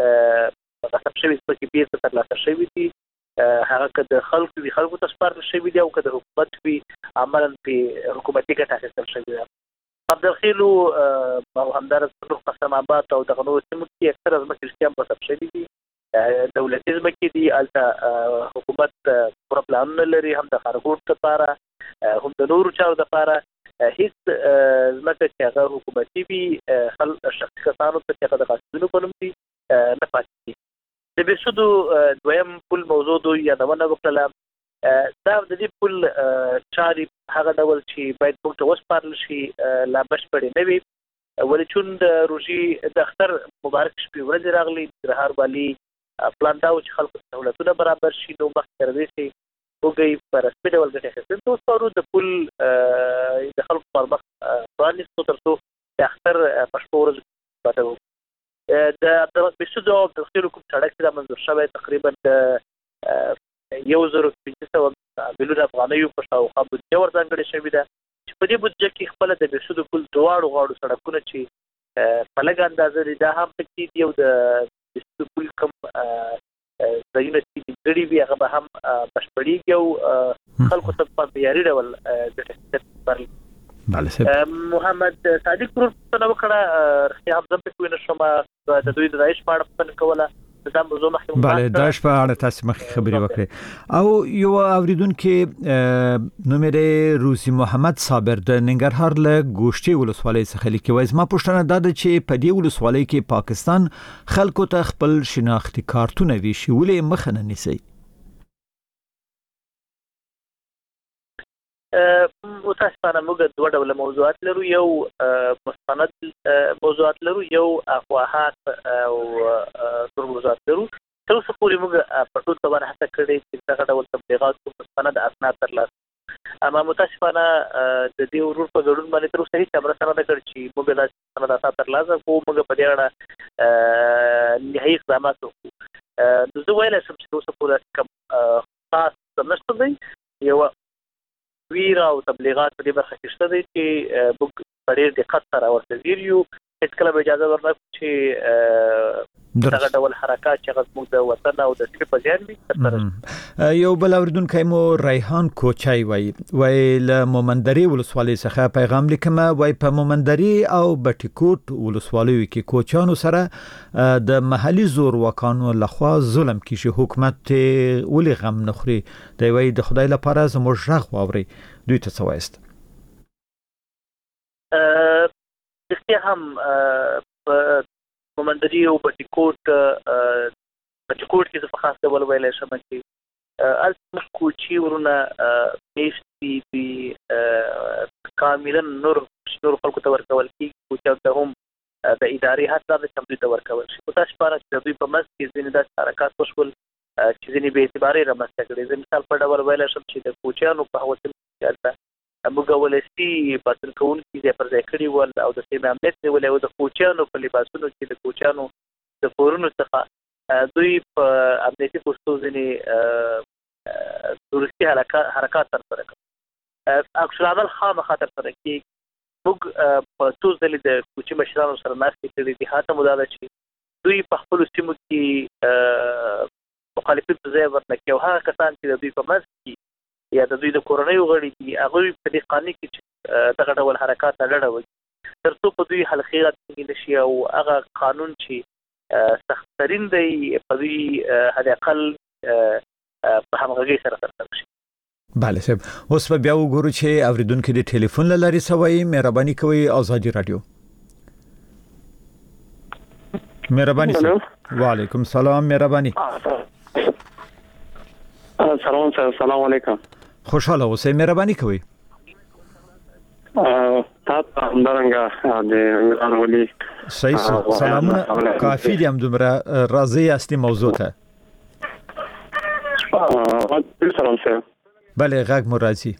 Speaker 10: کې غصب شوي ځمکې بېرته ترلاسه شوي دي. هغه که د خلکو وي خلکو ته سپارل شوي دي او که د حکومت وي عملاً پرې حکومتي ګټه اخیستل شوې ده. عبدالخیلو او همدارس قسم آباد او دغه نورو سیمو کې اکثره ځمکې رښتیا هم غصب شوي دي. دولتي ځمکې دي، هلته حکومت پوره پلانونه لري، هم د ښارګوټ دپاره هم د نورو چارو دپاره. هېڅ ځمکه چې هغه حکومتي وي شخصي کسانو ته چې هغه د قاصدینو په نوم دي نه پاتې دي. د بېسودو دویم پل موضوع دوی یادونه وکړله. دا د دې پل چارې هغه ډول چې باید موږ ته وسپارل شي لا بشپړې نه وي. ولې چون د روژې د اختر مبارک شپې ورځې راغلي، ننګرهار والي پلان دا و چې خلکو ته سهولتونه برابر شي. نو مخکې تر دې چې موږ په رسمي ډول ګټې اخیستل ته وسپارو. د پل د خلکو پر مخ پرانیستو تر څو د اختر په شپو ورځو استفاده وکړو. د بېسودو او عبدالخیلو کوم سړک چې دا منظور شوی تقریبا د 1500 میلیونه افغانیو په شاوخوا بودیجه ورځانګړې شوې ده، چې په دې بودیجه کې خپله د بېسودو پل دواړو غاړو سړکونه چې په لږه اندازه دي دا هم پکې دي، او د بېسودو پل کوم ځایونه چې نیمګړي وي هغه به هم بشپړېږي او خلکو ته په معیاري ډول ګټه اخیستل. محمد صادق ورور پوښتنه وکړه، رښتیا هم زه پکې ونه شوم د دوی د داعش په اړه پوښتنه کوله. دا موضوع مخکې
Speaker 7: بله داعش په اړه تاسو مخکې خبرې وکړې. او یو اوریدونکو نومره روزي محمد صابر د ننګرهار له ګوشتي ولسوالۍ څخه لیکي، وایي زما پوښتنه دا ده چې په دې ولسوالۍ کې پاکستان خلکو ته خپل شناختی کارتونه ویشي، ولې مخه نه نیسي؟
Speaker 10: متاسفانه موږ دوه ډوله موضوعات لرو. یو مستند موضوعات لرو، یو افواهات او نور موضوعات لرو. تر اوسه پورې موږ په ټول توان هڅه کړې چې دغه ډول تبلیغات مستند اسناد ترلاسه. اما متاسفانه د دې ورور په ګډون باندې تر اوسه هېڅ مرسته نه ده کړې چې موږ دا مستند اسناد ترلاسه کړو. موږ په دې اړه نهایي اقدامات وکړو. نو زه ویلی شم چې تر اوسه پورې کوم خاص نشته دی. یو ویره او تبلیغات په دې برخه کې شته دی چې موږ په ډېر دقت سره ورته ځیر یو. هېڅکله به اجازه ورنکړو چې دغه ډول حرکات چې هغه زموږ د وطن او د سیمې په زیان وي ترسره شي.
Speaker 7: یو بل اورېدونکی مو ریحان کوچی وایي له مومندرې ولسوالۍ څخه پیغام لیکمه. وایي په مومندرې او بټي کوټ ولسوالیو کې کوچیانو سره د محلي زورواکانو لخوا ظلم کیږي، حکومت ولې غم نه خوري؟ دی وایي د خدای لپاره زموږ غږ واورئ. دوی ته څه وایست؟
Speaker 10: رښتیا هم په مومندري او بټي کوټ کې زه په خاص ډول ویلی شم چې هلته زموږ کوچي ورونه میشتې دي کاملا نور خلکو ته ورکول کېږي. کوچیانو ته هم د ادارې حق دا ده چې دوی ته ورکول شي. متاسفانه چې د دوی په منځ کې ځینې داسې حرکات وشول چې ځینې بې اعتبارۍ رامنځته کړې. زه مثال په ډول ویلی شم چې د کوچیانو په هغو سیمو کې هلته موږ ولسي پاڅون کوونکي ځای پر ځای کړي ول او د سیمې امنیت نیولی و. د کوچیانو په لباسونو کې د کوچیانو د کورونو څخه دوی په امنیتي پوستو ځینې تورستي حرکات ترسره کړل. عکس العمل خامخا ترسره کېږي. موږ په څو ځلې د کوچي مشرانو سره ناستې کړې دي. حتی مو دا ده چې دوی په خپلو سیمو کې مخالفین په ځای ورنه کړي او هغه کسان چې د دوی په منځ کې یا د دوی د کورنۍ غړي دي هغه په دې قانون کې چې دغه ډول حرکات اړه وي ترڅو په دوی حلقې راتللی نشي او هغه قانون چې سخت‌ترین دی په دوی حد اقل په همغږۍ سره ترسره شي.
Speaker 7: بله صاحب، اوس په بیا وګورو چې اوریدونکو د ټلیفون له لارې سوي. مهرباني کوئ آزادي رادیو. مهرباني صاحب. وعلیکم سلام. مهرباني.
Speaker 11: سلام علیکم.
Speaker 7: خوشاله اوسئ. مهرباني کوئ.
Speaker 11: تاسو همدارنګه د انوالي
Speaker 7: صحیح سلامونه کافی دي هم دومره راضي یاستئ موضوع ته.
Speaker 11: سلام سره.
Speaker 7: بله غږ مو راځي.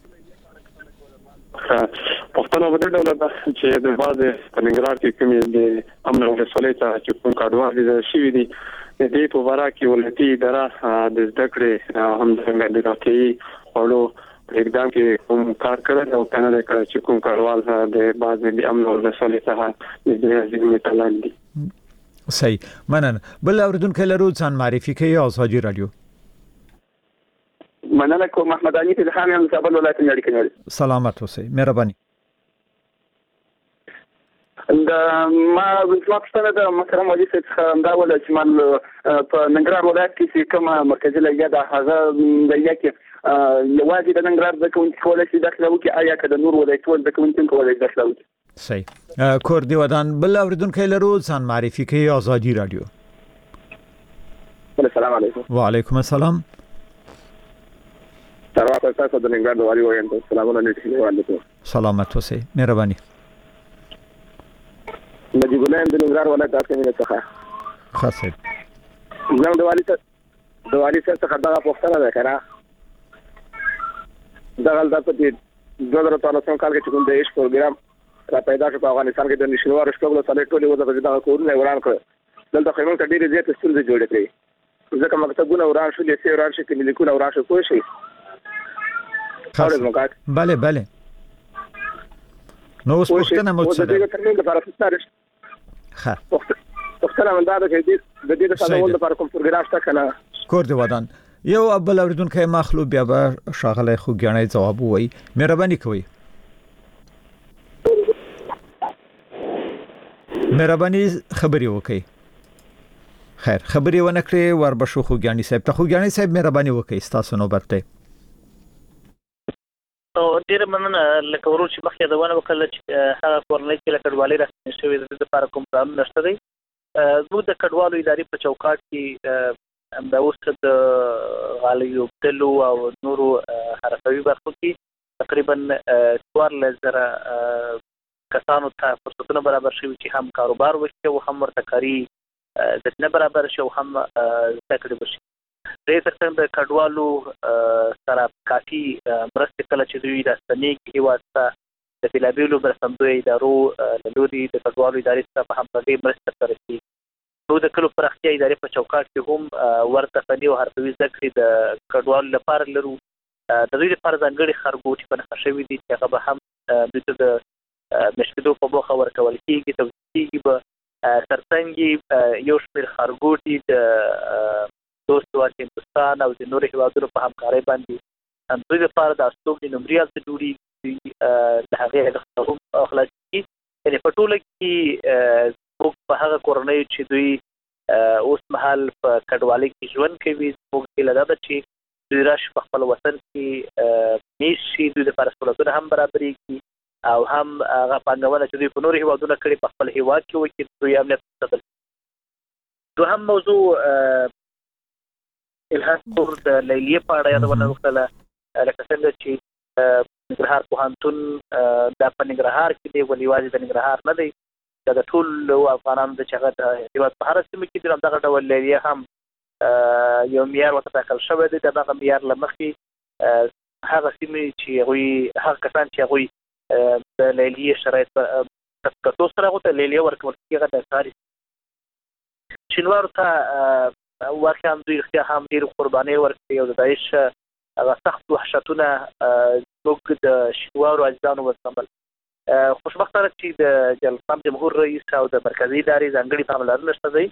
Speaker 11: پښتنو په دې ډول ده چې د بازه په ننګرهار کې کومې د امن او ولسوالۍ ته چې کوم کډوال دي شوي دي د دې په واره کې ولایتي اداره د زده کړې هم د راټي خلکو اقدام کې کوم کار کړی او کنه د کړ چې کوم کډوال د بازه د امن او ولسوالۍ ته د دې تلل دي.
Speaker 7: صحیح مننه. بل اوریدونکو لرو ځان معرفي کوي آزادي رادیو.
Speaker 11: مننه کوم محمد علي په خان یم زابل ولایت نړۍ کې.
Speaker 7: سلامت اوسئ. مهرباني.
Speaker 11: ما ځوابستانه د محترم والي څخه دا ول چې من په ننګرهار ولایت کې کومه مرکزي لګیا ده هغه لګیا کې یوازې د ننګرهار د کوونکی کولای شي داخله وکړي آیا که د نور ولایتونو د کوونکی کولای شي داخله وکړي.
Speaker 7: صحیح. کور دی ودان. بل اوریدونکو لرو ځان معرفي کوي آزادي رادیو.
Speaker 11: السلام علیکم.
Speaker 7: وعلیکم السلام.
Speaker 11: تاسو تاسو د ننګرهار د والي وایم سلامونه نیټه وعلیکم.
Speaker 7: سلامت اوسئ. مهرباني.
Speaker 11: نجیب الله د ننګرهار ولایت اقلیمي څخه.
Speaker 7: خاصه.
Speaker 11: زم د والي څخه دا پوښتنه ده کړه. دا غل د په 2013 کال کې کوم د ایش پروګرام را پیدا شو په افغانستان کې د نشنوار شپږ سالې ټولې وځي دا کورونه وران کړ. دلته خو موږ ډېرې زیاتې ستونزې جوړې کړې. ځکه مکتبونه وران شو، لیسې وران شو، کلینیکونه وران شو. کوی شي.
Speaker 7: بله بله. نو اوس پوښتنه مو څه ده؟ ښه.
Speaker 11: پوښتنه من دا ده چې د دې د ساتلو لپاره کوم پروګرام شته کنه؟
Speaker 7: کور دی ودان. یو ابل اوریدونکو مخلو بیا به شاغله خو ګڼای جواب وای. مهرباني کوئ. مهرباني خبري وکړئ. خیر خبري ونه کړې وربشو خو ګڼي صاحب ته. خو ګڼي صاحب مهرباني وکړئ تاسو نوبت ته.
Speaker 10: او ډیر مننه. لکه ورور چې مخکې دا ونه وکړل چې هغه کورنۍ چې لکه کډوالۍ راځي شوی د لپاره کوم پلان نشته دی. موږ د کډوالو ادارې په چوکاټ کې د اوس د غالیو بدلو او نورو حرکوي برخو کې تقریبا 14,000 کسانو ته فرصتونه برابر شوي چې هم کاروبار وکړي او هم ورته کاري زمینه برابر شي او هم زده کړې وشي. د ترڅنګ د کډوالو سره کافي مرستې کله چې دوی د ستنېږي هېواد ته د بېلابېلو مرستندویه ادارو له لوري د کډوالو ادارې سره په همغږۍ مرسته ترسره کېږي. نو د کلو پراختیا ادارې په چوکاټ کې هم ورته فني او حرفوي زده کړې د کډوالو لپاره لرو. د دوی لپاره ځانګړي ښارګوټي په نښه شوي دي چې هغه به هم دوی ته د مشکېدو په موخه ورکول کېږي، توضیح کېږي به. ترڅنګ یو شمېر ښارګوټي د دوست هېواد هندوستان او د نورو هېوادونو په همکارۍ باندې دوی لپاره د استوګنې نمرې هلته جوړېږي. د هغې هدف هم خلاص کېږي. یعنې په ټوله کې موږ په هغه کورنیو چې دوی اوس مهال په کډوالۍ کې ژوند کوي زموږ هیله دا ده چې دوی راشي په خپل وطن کې میشت شي، دوی لپاره سهولتونه هم برابرېږي او هم هغه پانګونه چې دوی په نورو هېوادونو کړې په خپل هېواد کې وکړي، دوی امنیت وساتل. دوهم موضوع الهام پور د لیلیې په اړه یادونه وکړله. لکه څنګه چې ننګرهار پوهنتون دا په ننګرهار کې دی، ولې یوازې د ننګرهار نه دی، دا د ټولو افغانانو د چې هغه د هېواد په هره سیمه کې دي. همدغه ډول لیلیه هم یو معیار ورته ټاکل شوی دی. د دغه معیار له مخکې هغه سیمې چې هغوی هغه کسان چې هغوی د لیلیې شرایط په کتو سره هغو ته لیلیه ورکول کېږي هغه د کاري شینوارو ته واقعا دوی رښتیا هم ډېرې قربانۍ ورکړي او د داعش هغه سخت وحشتونه زموږ د شینوارو عزیزانو وزغمل. خوشبختانه چې د جمهور رئیس او د مرکزي ادارې ځانګړې پاملرنه شته دی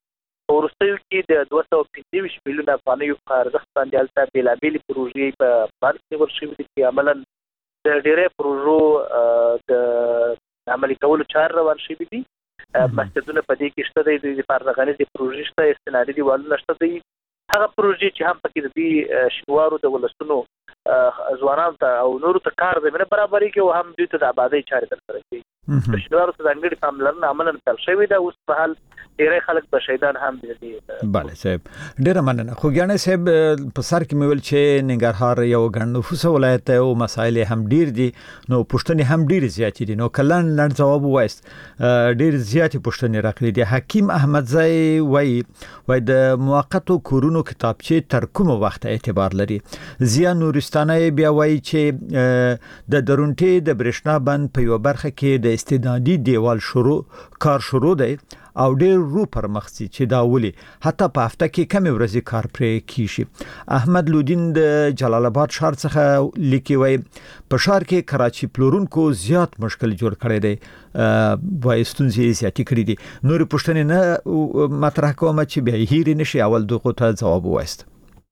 Speaker 10: ورستیو کې د 225 میلیون افغانیو په ارزښت باندې البته بېلابېلې پروژې په بند نیول شوې دي چې عملاً د ډېرې پروژو د عملي کولو چارې روان شوي دي. مسجدونه په دې کې شته دي، د پارلغانیزې پروژې شته، استنادي دیوالونه شته دي. هغه پروژې چې هم پکې د دې شینوارو د ولسونو ځوانانو ته او نورو ته کار زمینه برابرېږي او هم دوی ته د آبادۍ چارې ترسره کوي. د شینوارو ته ځانګړې پاملرنه عملاً پیل شوې ده. اوس په حال ډېری خلک به شهیدان هم دي.
Speaker 7: بله صاحب ډېره مننه. خوږیاڼی صاحب په سر کې مې ویل چې ننګرهار یو ګڼ نفوسه ولایت دی او مسایل هم ډېر دي، نو پوښتنې هم ډېرې زیاتې دي. نو که لنډ ځواب ووایست، ډېرې زیاتې پوښتنې راکړې دي. حکیم احمدزی وایي د موقتو کورونو کتابچې تر کومه وخته اعتبار لري؟ ضیا نورستاني بیا وایي چې د درونټې د برېښنا بند په یوه برخه کې د استنادي دیوال کار شروع دی او ډېر رو پر مخ چې دا ولي حتی په هفته کې کمې ورځې کار پرې کیږي. احمد لودین د جلال آباد ښار څخه لیکي، وایي په ښار کې کراچي پلورونکو زیات مشکل جوړ کړی دی، وایي ستونزې زیاتې کړې دي. نورې پوښتنې نه مطرح کوم چې بیا یې هېرې نشي. اول دغو ته ځواب ووایست.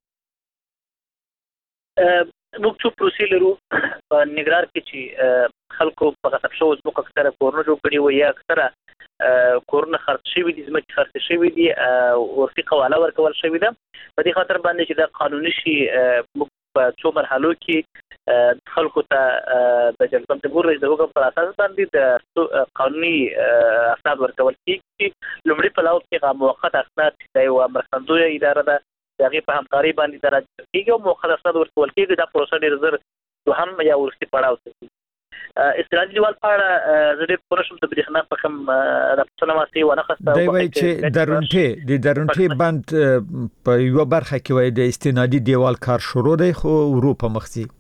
Speaker 10: موږ څو پروسې لرو په ننګرهار کې چې خلکو په غصب شوو ځمکو اکثره کورونه جوړ کړي وو یا اکثره کورونه خرڅ شوي دي، ځمکې خرڅ شوي دي، ورفي قواله ورکول شوې ده. په دې خاطر باندې چې دا قانوني شي، موږ په څو مرحلو کې خلکو ته د جلسه جمهور رئیس د حکم پر اساس باندې د قانوني اسناد ورکول کېږي. لومړي پلاو کې موقت اسناد د یوه مرستندویه اداره ده، د هغې په همکارۍ باندې درجه کېږي او موقت اسناد ورکول کېږي. دا پروسه ډېر زر دوهم یا وروستي پړاو ته ځي. استنادي دیوال په اړه زه ډېر پوه نه شوم، د برېښنا په کوم راپورټونه ما څه ونه اخیسته.
Speaker 7: دی وایي چې د درونټې بند په یوه برخه کې وایي د استنادي دیوال کار شروع دی خو ورو په مخ ځي.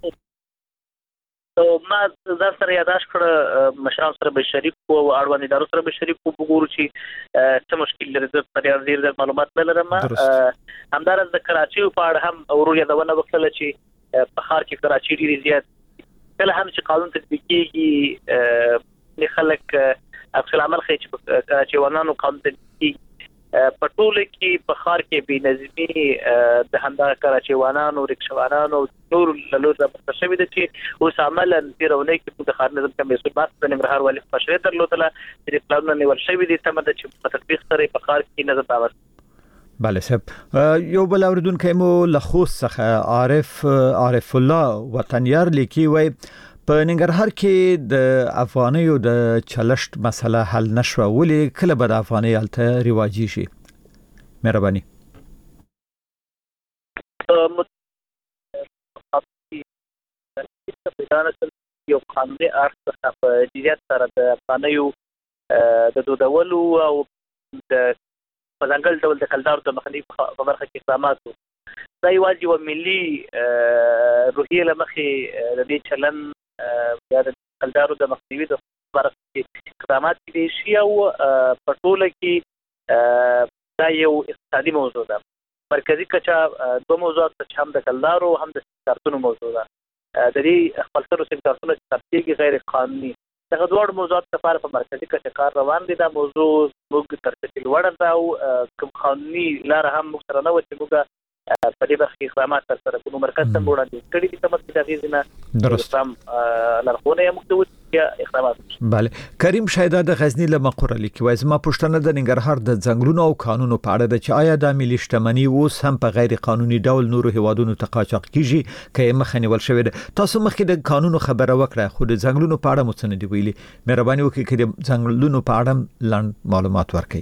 Speaker 10: ما ځان سره یاداشت کړه، مشرانو سره به شریک وو او اړوند ادارو سره به شریک وو، وګورو چې څه مشکل لري. زه په ډېر زیات معلومات نه لرم. همداراز د کراچۍ په اړه هم ورو یادونه وکړله چې په ښار کې کراچۍ ډېرې زیات کله هم چې قانون تطبیق کېږي خلک عکس العمل ښیي چې په کراچیوانانو قانون تطبیق کېږي. په ټوله کې په ښار کې بې نظمي د همدغه کراچیوانانو، رکشهوانانو نورو له لوري رامنځته شوې ده چې اوس عملاً تېره اونۍ کې موږ د ښار نظم کمیسیون ماسک د ننګرهار والي په مشرۍ درلودله چې د پلانونه نیول شوي دي. تمه ده چې په تطبیق سره یې په ښار کې نظم راوستل.
Speaker 7: بله صاحب. یو بل اوریدونکی مو له خوست څخه عارف الله وطنیار لیکي، وایي په ننګرهار کې د افغانیو د چلشت مسله حل نشوه، ولې کله به د افغانۍ هلته رواجي شي؟ مهرباني.
Speaker 10: یو قانوني اړخ څخه په جدیت سره د افغانیو د دودولو او د په ځانګړي ډول د کلدارو د مخنیوي په برخه کې اقدامات وو. دا یوازې یوه ملي روحیې له مخې د دې چلن یا د کلدارو د مخنیوي د برخه کې اقدامات کېدای شي او په ټوله کې دا یو اقتصادي موضوع ده. مرکزي کچه دوه موضوعات چې هم د کلدارو هم د سکتارتونو موضوع ده. د دې خپلسرو سکتارتونو چې ترتیب غیر قانوني، دغه دواړو موضوعاتو لپاره په مرکزي کچه کار روان دی. دا موضوع موږ تر څه لوړه ده او کوم قانوني لاره هم موږ سره نه وه چې موږ په دې برخه کې اقدامات ترسره کړو. مرکز ته وړاندې کړي دي تمه د هغې نه
Speaker 7: درست
Speaker 10: لارښوونه یې موږ ته وکړي اقدامات.
Speaker 7: بله. کریم شایدا د غزني له مقره لیکي، وایي زما پوښتنه د ننګرهار د ځنګلونو او قانونو په اړه ده چې آیا د ملي شتمنۍ اوس هم په غیر قانوني ډول نورو هیوادونو ته قاچاق کیږي که یې مخه نیول شوې ده؟ تاسو مخکې د قانونو خبره وکړه خو د ځنګلونو په اړه مو څه نه دي ویلي. مهرباني وکړئ که د ځنګلونو په اړه لنډ معلومات ورکړئ.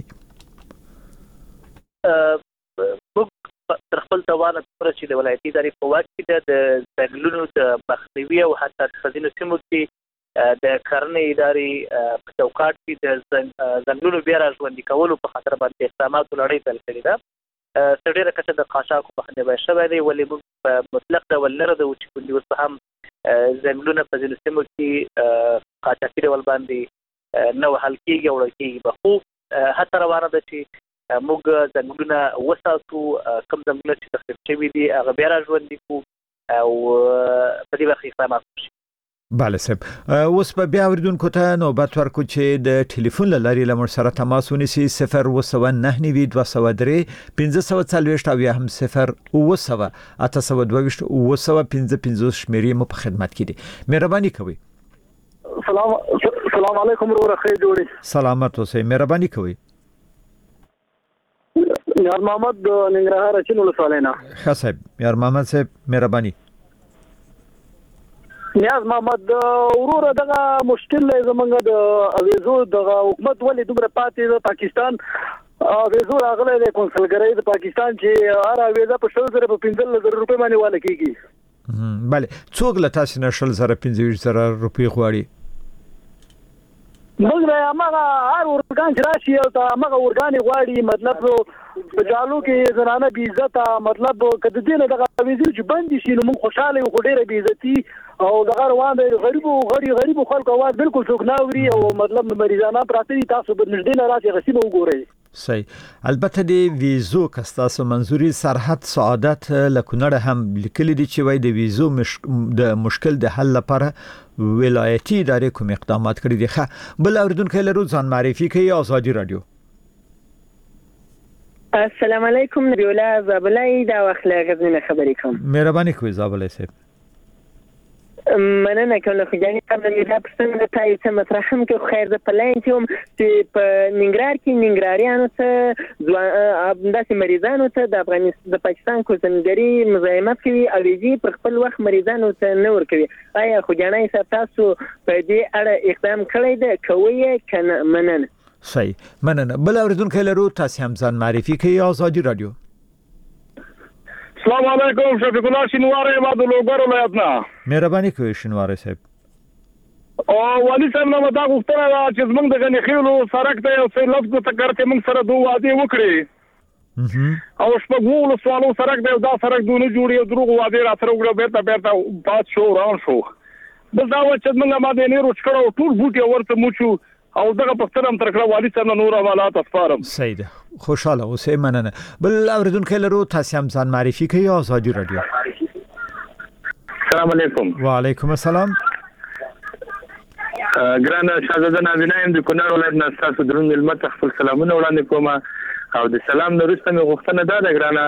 Speaker 10: تر خپل توانه پوره چې د ولایتي ادارې په واک کې د ځنګلونو د مخنیوي او حتی د خځینو سیمو کې د کرنې ادارې په چوکاټ کې د ځنګلونو بیا راژوندي کولو په خاطر باندې اقداماتو لړۍ پیل کړې ده. څه ډېره کچه د قاچاقو مخنیوی شوی دی، ولې موږ په مطلق ډول نه ردوو چې کوندي اوس هم ځنګلونه په ځینو سیمو کې قاچاقي ډول باندې نه وهل کېږي او وړل کېږي. به خو هڅه روانه ده چې موږ ځنګلونه وساتو، کوم ځنګلونه چې تخریب شوي دي هغه بیا راژوندي کړو او په دې برخه اقدامات وشي.
Speaker 7: بله صاحب اوس په بیا اوریدونکو ته نوبت ورکو چې د ټلیفون لاري لمر سره تماس ونیسي 0299203 1540 او یا هم 0 822 شمیرې مو په خدمت کې دي مهرباني کوئ
Speaker 9: سلام علیکم ورور خیر جوړي
Speaker 7: سلامت اوسئ مهرباني کوئ
Speaker 9: یار محمد ننګرهار اچین ولسوالینا
Speaker 7: ښه صاحب یار محمد صاحب مهرباني
Speaker 9: نیاز محمد ورور دغه مشکل زمونږ د اویزو دغه حکومت ولې دومره پاتې د پاکستان اویزو راغله د کنسلګری د پاکستان چې هر اویزه په 15,000 روپۍ باندې والا کیږي
Speaker 7: بله څوک له تاسو نه 15,000 روپۍ غواړي
Speaker 9: موږ هغه هر ورګان چې راشي او هغه ورګان غواړي مطلب په جالو کې زنانه بی عزت مطلب کده دینه دغه ویزې چې بند شي نو موږ خوشاله یو ډېره بی عزتي او دغه روان دی غریبو خلکو आवाज بالکل څوک نه اوري او مطلب مریضانه پراته دي تاسو به نږدې نه راځي غسیمه وګورئ
Speaker 7: صحیح البته د ویزو کستاسو منظوري سرحد سعادت لکونړ هم لیکلي دي چې وای د ویزو د مشکل د حل لپاره ولایتي ادارې کوم اقدامات کړي دي بل اوریدونکو لرو ځان معرفي کوي آزادي رادیو
Speaker 12: السلام علیکم نبی الله زابلای دا واخله غزنه خبرې کوم
Speaker 7: مهرباني کوئ زابلای صاحب
Speaker 12: مننه کوم خو جاني قبل دا پرسنه تای څه مطرح هم کې خیر د پلاین ته چې په ننګرهار کې ننګرهاریانو ته داسې مریضانو ته د افغانستان د پاکستان کوزنګری مزاحمت کوي او یې پر خپل وخت مریضانو ته نه ور کوي آیا خو جاني تاسو په دې اړه اقدام کړی دی کوي کنه مننه
Speaker 7: صحیح مننه بل اوریدونکو لرو تاسو هم ځان معرفي کوي آزادي رادیو
Speaker 13: السلام علیکم شفیق الله شینواری ما د لوګر ولایتنا
Speaker 7: مهرباني کوئ شینواری صاحب
Speaker 13: او والی صاحب نو دا غوښتنه چې زمونږ د غنیخیلو سرک ته یو څه لفظ ته کړته موږ سره دوه وعده وکړي او شپږو سوالو سرک دی دا سرک دونه جوړي او دروغ وعده را سره وګړه بیرته پات شو روان شو بل دا و چې موږ ما د نه روچ کړو ټول بوټي ورته موچو او دغه پخترم تر کړه والی صاحب نور حوالات اسپارم
Speaker 7: صحیح ده خوشاله اوسئ مننه بل اوریدونکو لرو تاسو هم ځان معرفي کوي آزادي رادیو
Speaker 13: السلام علیکم
Speaker 7: وعلیکم السلام
Speaker 13: ګرانه شاهزاده نازنین د کونړ ولایت نه تاسو درون ملت خپل سلامونه وړاندې کوم او د سلام نورسته مې غوښتنه ده ګرانه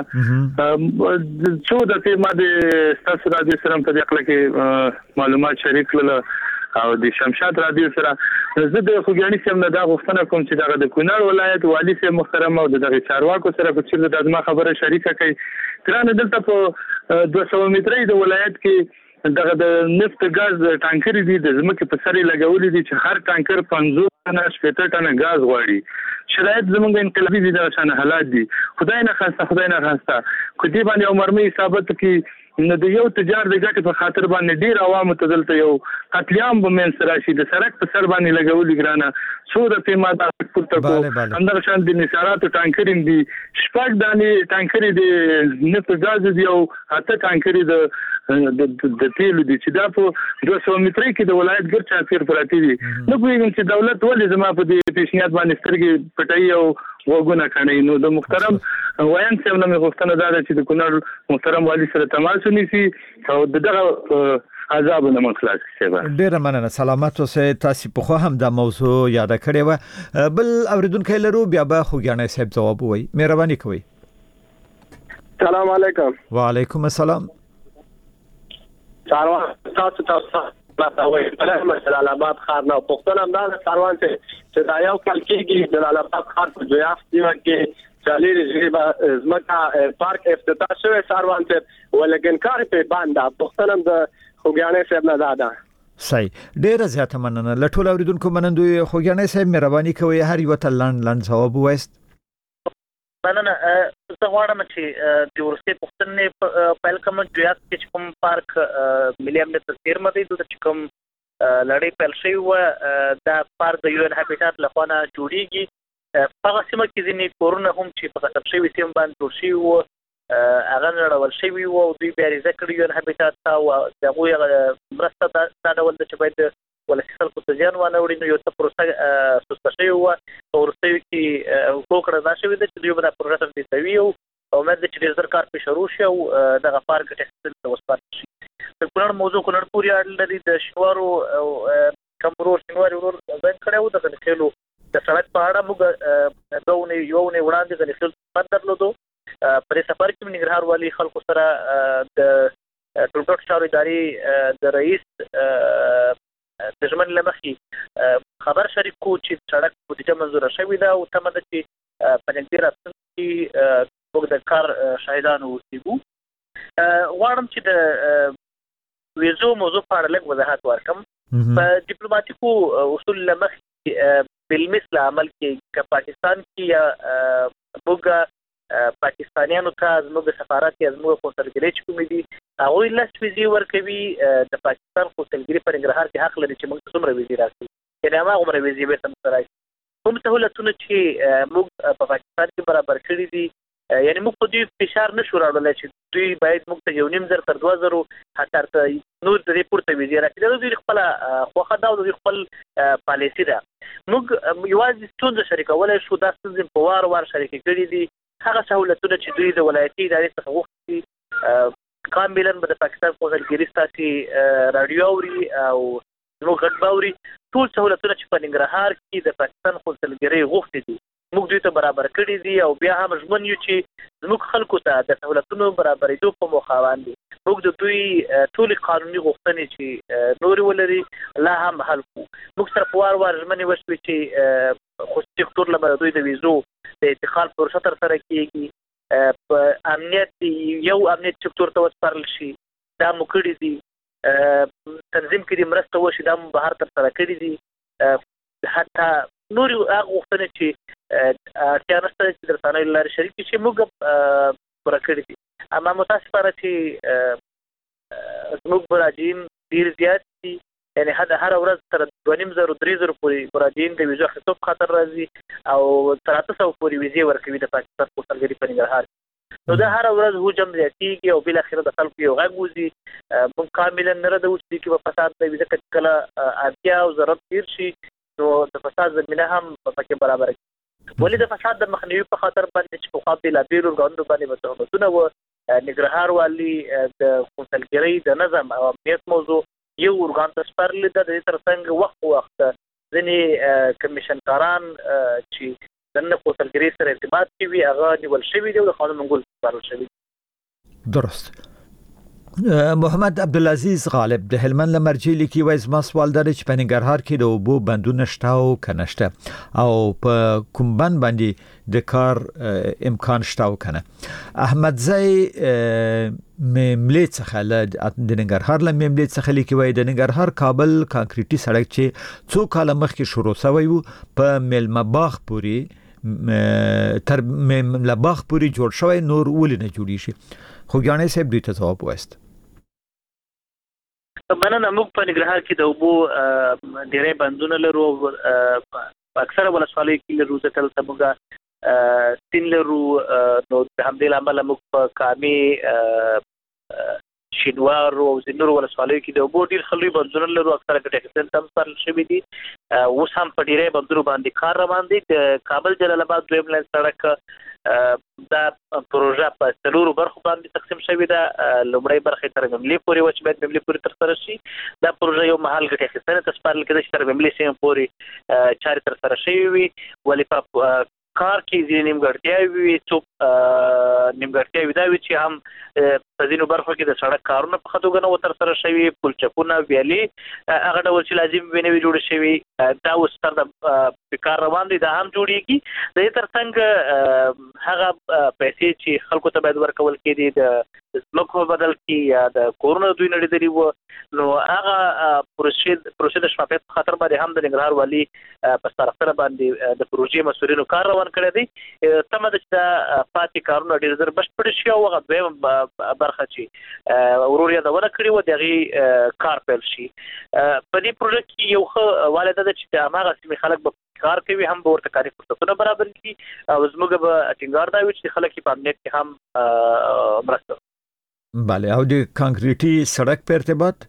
Speaker 13: څو د ما د تاسو رادیو سره په دې اړه کې معلومات شریک کړل او د شمشاد رادیو سره زه د خوګیانی سم نه دا غوښتنه کوم چې دغه د کونړ ولایت والی سي محترم او دغه چارواکو سره په چیرته د ازما خبره شریکه کوي ګرانه دلته په 200 مترې د ولایت کې دغه د نفت غاز ټانکر دي د زمکه په سری لګولې دي چې هر ټانکر 50 ټنه شپږ ټنه غاز غواړي شرایط زمونږ انقلابي دي دا شان حالات دي خدای نه خاصه کو دې باندې عمرمي ثابت کی نو د یو تجار د ګټې په خاطر باندې ډیر عوامو ته دلته یو قتلیام به من سره شي د سرک په سر باندې لګولې ګرانه څو د پیما د پورته کو اندر شان د نثارات ټانکرین دي شپږ دانې ټانکرې دي نفت غاز دي او اته ټانکرې د تیل دي چې دا په 200 مترې کې د ولایت ګر چاپیر پراتی دي نو کوم چې دولت ولې زما په دې پیشنهاد باندې سترګې پټي او وګونه کړي نو د محترم وایان څنګه مې غوښتنه ده چې د کونړ محترم والی سره تماس ونیسي او دغه عذاب نه مخلاص شي
Speaker 7: ډیر مننه سلامت اوسئ تاسو په خو هم د موضوع یاد کړی و بل اوریدونکو لرو بیا به خوګیانی صاحب جواب وای مهرباني کوئ
Speaker 9: السلام علیکم
Speaker 7: وعلیکم السلام
Speaker 14: ساروان تاسو راوي بلای جلال آباد خار نه پښتون هم دا ساروان چې دا یو کال کېږي جلال آباد خار په جویاف دی کې چالي رجبه زمکا پارک افتتاح شوی ساروان ته ولګن کار په باندې پښتون هم د خوګیانی صاحب نه دادا
Speaker 7: صحیح ډیر زیاته مننه لټول اوریدونکو منندوی خوګیانی صاحب مهرباني کوئ هر یو ته لاند جواب وایست
Speaker 4: مننه زه غواړم چې د ورسته پښتنې په کوم جویات کې کوم پارک ملي امنیت تیر مده د کوم لړۍ پیل شوی و دا پارک د یو ان هابیټات لخوا جوړیږي په سیمه کې ځینې کورونه هم چې په کتاب شوی سیم باندې جوړ شوی و هغه نړول شوی و او دوی بیا ذکر یو ان هابیټات او دغه مرسته دا ډول د چې باید ولسی خلکو ته ځان ونه وړي نو یو څه پروسه سوسته شوی و او ورسته کې حقوق رضا شوی د چې دوی به دا پروژه تنظیموي او مې د چې ډیر کار په شروع شو دغه پارک ټیکسل اوس پاتې شي
Speaker 10: د کونړ موضوع کونړ پورې اړه لري د شینوارو کمرو شینوارو ورور ځین کړو د غنخېلو د سړک په اړه موږ دوه یو نه وړاندې غنخېل په درلودو پر سفر کې ننګرهار والی خلکو سره د ټولګټ چارو ادارې د رئیس د ژمن لمخې خبر شریکو چې سړک بودیجه منظوره شوې ده او تمه ده چې په نږدې راتلونکي موږ د کار شاهدانو اوسېږو. غواړم چې د ویزو موضوع په اړه لږ وضاحت ورکړم. په ډیپلوماټیکو اصول لمخې بالمثل عمل کې که پاکستان کې یا موږ پاکستانیانو ته زموږ سفارت یا زموږ قونسلګرۍ چې کومې دي هغوی لس ویزې ورکوي. د پاکستان قونسلګري په ننګرهار کې حق لري چې موږ ته څومره ویزې راکړي، یعنې هماغومره ویزې بېرته موږ ته راشي. کوم سهولتونه چې موږ په پاکستان کې برابر کړي دي، یعنې موږ په دوی فشار نشو راوړلی چې دوی باید موږ ته 1.5 تر 2,000 حتی نور د دې پورته ویزې راکړي. دا د دوی خپله خوښه ده او د دوی خپل پالیسي ده. موږ یوازې ستونزه شریکولی شو، دا ستونزې په وار وار شریکې کړي دي. هغه سهولتونه چې دوی د ولایتي ادارې څخه غوښتي کاملا به د پاکستان قونسلګري ستاسې راډیو اوري او زموږ غږ به اوري. ټول سهولتونه چې په ننګرهار کې د پاکستان قونسلګرۍ غوښتي دي موږ دوی ته برابر کړي دي او بیا هم ژمن یو چې زموږ خلکو ته د سهولتونو برابرېدو په موخه باندې موږ د دوی ټولې قانوني غوښتنې چې نورې ولري لا هم حل کړو. موږ سره په وار وار ژمنې وشوې چې خصوصي سکتور لپاره دوی د ویزو د انتقال پروسه ترسره کیږي، په امنیت یو امنیت سکتور ته وسپارل شي، دا مو کړي دي. تنظیم کې د مرسته وشي، دا مو بهر ترسره کړي دي. حتی نور هغه غوښتنې چې اړتیا نشته چې د رسنیو له لارې شریکې شي موږ پوره کړي دي. اما متاسفانه چې زموږ مراجعین ډېر زیات دي، یعنې هره ورځ تر 2,500-3,000 پورې مراجعین د ویزو اخیستو په خاطر راځي او تر 800 پورې ویزې ورکوي د پاکستان قونسلګري په ننګرهار. نو دا هره ورځ حجم زیاتېږي او بالاخره د خلکو یو غږ وځي. موږ کاملا نه ردوو چې دې کې به فساد نه وي، ځکه چې کله اړتیا او ضرورت تېر شي نو د فساد زمینه هم پکې برابره کړي. ولې د فساد د مخنیوي په خاطر باندې چې پخوا بېلابېلو ارګانونو باندې به تهمتونه وه. ننګرهار والي د قونسلګرۍ د نظم او امنیت موضوع یو ارګان ته سپارلې ده. د دې تر څنګ وخت په وخت ځینې کمیشنکاران چې د نن قونسلګرۍ سره ارتباط کې وي هغه نیول شوي دي او د قانون منګول سپارل شوي دي.
Speaker 7: درست. محمد عبدالعزیز غالب د هلمند لمرجې لیکي وایي زما سوال دا دی چې په ننګرهار کې د اوبو بندونه شته او که نشته او په کوم بند باندې د کار امکان شته او که نه. احمدزی مملې څخه د ننګرهار له مملې څخه لیکي وایي د ننګرهار کابل کانکریټي سړک چې څو کاله مخکې شروع شوی و په میلمه باغ پورې تر میلمه باغ پورې جوړ شوی، نور ولې نه جوړیږي؟ خوږیاڼي صاحب دوی ته ځواب وایست.
Speaker 10: مننه. موږ په ننګرهار کې د اوبو ډېری بندونه لرو، په اکثره ولسوالیو کې لرو، ځکه دلته موږ سیند لرو. نو د همدې له امله موږ په کامې، شینوارو او ځینو نورو ولسوالیو کې د اوبو ډېر ښه لوی بندونه لرو. اکثره ګټې اخیستل هم سپارل شوي دي. اوس هم په ډېری بندونو باندې کار روان دی. د کابل جلال آباد دویم لاین سړک دا پروژه په 4 برخو باندې تقسیم شوې ده. لومړی برخه تر مملې پورې و چې باید مملې پورې ترسره شي. دا پروژه یو مهال ګټې اخیستنې ته سپارل کېده چې تر مملې سیمې پورې چارې ترسره شوې وي. ولې په کار کې ځینې نیمګړتیاوې وي، څوک نیمګړتیاوې دا وي چې هم په ځینو برخو کې د سړک کارونه په ښه توګه نه وو ترسره شوي، پلچکونه ویالې هغه ډول چې لازم وي نه وي جوړې شوي. دا اوس سر د کار روان دی، دا هم جوړېږي. د دې تر څنګ هغه پیسې چې خلکو ته باید ورکول کېدي د ځمکو په بدل کې یا د کورونو دوی نړېدلي وو، نو هغه پروسې د شفافیت په خاطر باندې هم د ننګرهار والي په سپارښتنه باندې د پروژې مسؤلینو کار روان کړی دی. تمه ده چې دا پاتې کارونه ډېر ژر بشپړ شي او هغه دویمه برخه چې ورور یادونه کړې وه د هغې کار پیل شي. په دې پروژه کې یو ښه والی دا ده چې د هماغه سیمې خلک به کار کوي، هم به ورته کاري فرصتونه برابر کړي او زموږ به ټینګار دا وي چې خلک یې په امنیت کې هم مرسته.
Speaker 7: بله. او د کانکریټي سړک په ارتباط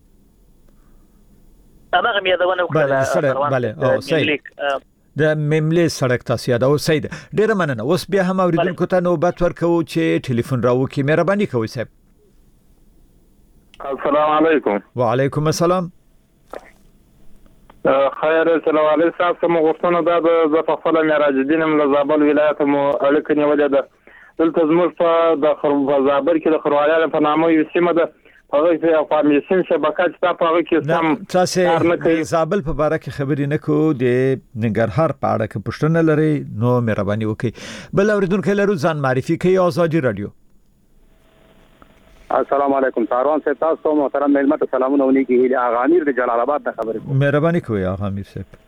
Speaker 10: هماغه مې یادونه وکړله.
Speaker 7: بله. او صحیح. د مملې سړک تاسو یادو سید. ډیره مننه. اوس بیا هم اوریدونکو ته نوبت ورکوو چې ټلیفون راوکړي. مهرباني کوئ صاحب.
Speaker 13: السلام علیکم.
Speaker 7: وعلیکم السلام.
Speaker 13: خیر السلام علیکم. تاسو مو غوښتنه ده د خپل معراج الدین له زابل ولایت مو اړیکه نیولې ده. دلته زموږ په د زابل کې د خروالانو په نامه یو سیمه ده. هغه چې افغانستان شبکه چې په هغه کې سم
Speaker 7: تاسو زابل په اړه کې خبرې نه کو د ننګرهار په اړه کې پښتنه لري نو مهرباني وکړئ. بل اوریدونکو لرو ځان معرفي کوي. آزادي رادیو.
Speaker 15: السلام علیکم. ساروان صاحب تاسو محترم ملمت سلامونه ونی کی آغا امیر د جلال آباد د خبرې کوم.
Speaker 7: مهرباني کوي آغا امیر صاحب.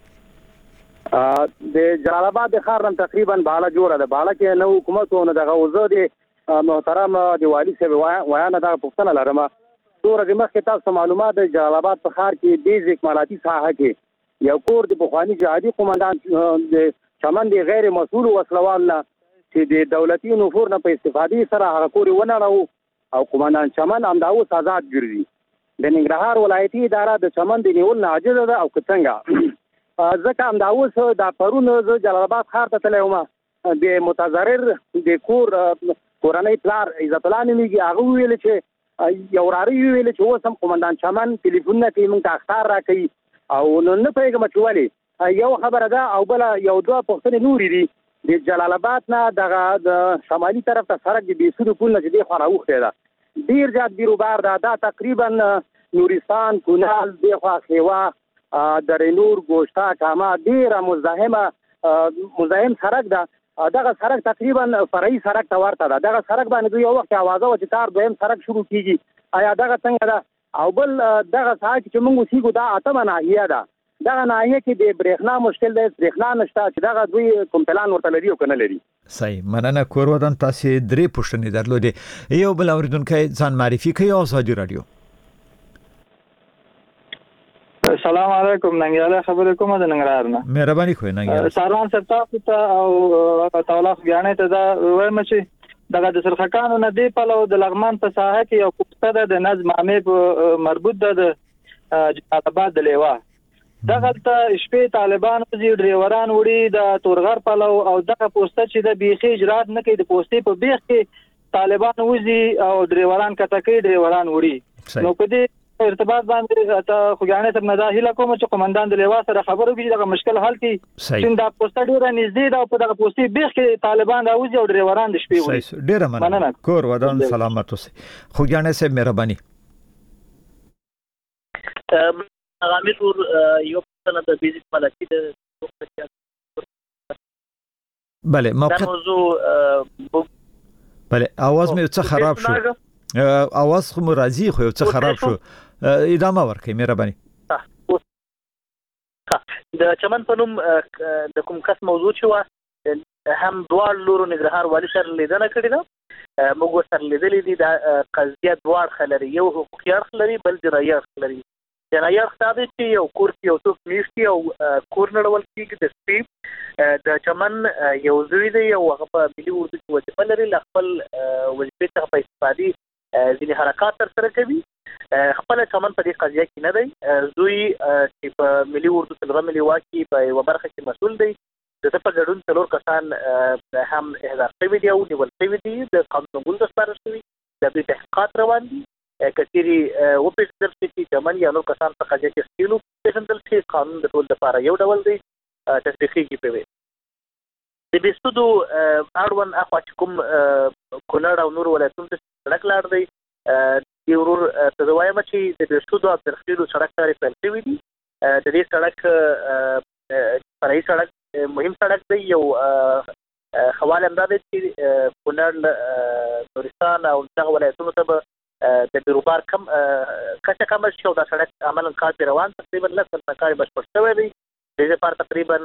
Speaker 15: د جلال آباد د ښار نن تقریبا بالا جوړه ده. بالا کې نو حکومتونه دغه وزو د محترم د والی صاحب ویانه د پښتنه لرمه تور د مخ تاسو معلومات د جلال آباد په ښار کې د اکمالاتي ساحه کې یو کور د بخوانی جهادي قومندان د چمن د غیر مسؤل وسلوال نه چې د دولتي نفور نه په استفادې سره هغه کور ونړو او قومندان چمن امداو آزاد ګرځي. د ننګرهار ولایتي اداره د چمن د نیول عاجز ده او څنګه ځکه امداو د پرون ز جلال آباد ښار ته تلومه د متضرر د کورنۍ پلار عزت الله نیمیږي. هغه ویل چې یو راری ویل چې اوس هم قومندان چمن ټلیفون نه کوي مونږ ته اختار راکړي او نه پیغام چولې یو خبره ده او بل یو دوه پښتنې نوري دي د جلال آباد نه د شمالي طرف ته سړک د بیسورو پول نه دی خو راوخته ده ډیر زیات بیروبار ده تقریبا نورستان کونال دیخوا خیوا درنور گوشتا کاما ډیر مزاحم سړک ده. دغه سړک تقریبا فرعي سړک ته ورته ده. دغه سړک باندې یو وخت आवाज او چې تار دویم سړک شروع کیږي آیا دغه څنګه ده او بل دغه ساعت چې موږ وسیګو دا اتمه ناحیه ده. دغه ناحیه کې د برېښنا مشکل ده. برېښنا نشته چې دغه دوی کوم پلان ورته لري او کنه لري.
Speaker 7: صحیح مننه. کور ودان تاسو درې پوښتنې درلودې. یو بل اوریدونکو ځان معرفي کوي. آزادي رادیو.
Speaker 16: السلام علیکم. ننګیاله خبرې کومه د ننګرهار نه.
Speaker 7: مهرباني کوئ ننګیاله.
Speaker 16: ساروان صاحب تاسو ته او تولاخ غاڼه ته دا وایم چې دغه د سرخکانو نه دی په لو د لغمان په ساحه کې یو کوڅه د نظم عامه مربوط ده د جلال آباد د لیوا. دغه ته شپې طالبان وزي ډریوران وړي د تورغر په لو او دغه پوسټ چې د بیخي اجرات نه کوي د پوسټې په بیخ کې طالبان وزي او ډریوران کټکې ډریوران وړي. نو په دې ارتباط باندې ته خوګانې تر نه دا هیله کوم چې قومندان د لیوا سره خبرو کې دغه مشکل حل کړي. چې دا پوسټ ډیره نږدې ده او په دغه پوسټې بیخ کې طالبان راوځي او ډریوران د شپې وړي.
Speaker 7: ډیره مننه. کور ودان سلامت اوسئ. خوګانې صاحب مهرباني.
Speaker 10: امیر یو څه د بیزیک ملکی د
Speaker 7: بله موقع بله आवाज مې څه خراب شو. आवाज خو مرضی خو یو څه خراب شو. ادامه ورکړئ مهرباني.
Speaker 10: د چمن په نوم د کوم کس موضوع چې هم دوه لورو ننګرهار والی سره لیدنه کړې ده. موږ سره لیدلې دي د قضیه دوه خلري یو حقوقي اړخ لري بل جنایي اړخ لري. جنایي اړخ دا دی چې یو کور کې یو څوک میشتي او کور نړول کېږي د سپي د چمن یو زوی دی او هغه په ملي اردو کې وظیفه لري له خپل وظیفې څخه په استفادې ځینې حرکات ترسره کوي. خپل چمن په دې قضیه کې نه دی. زوی چې په ملي اردو تلغه ملي واکي په یو برخه کې مسؤل دی. د په ګډون څلور کسان هم احضار شوي دي او نیول شوي دي. د قانون ګل د سپارل شوي د دې تحقیقات روان دي. کثيري وپېژندل شي چې چمن یا نور کسان په قضیه کې سکیلو پېژندل شي. قانون د ټول لپاره یو ډول دی تطبیقېږي په وی د بیسودو اړوند اخوا چې کوم کونړ او نور ولایتونو ته سړک لار دی. د ورور ته وایم چې د بیسودو او درخیلو سړک کاري پیل شوي دي. د دې سړک فرعي سړک مهم سړک دی. یو حواله امدا دی چې کونړ نورستان او دغه ولایتونو ته به د بیروبار کم کچه کم شي او دا سړک عملاً کار پرې روان تقریبا 10 کار بشپړ شوی دی. د دې لپاره تقریبا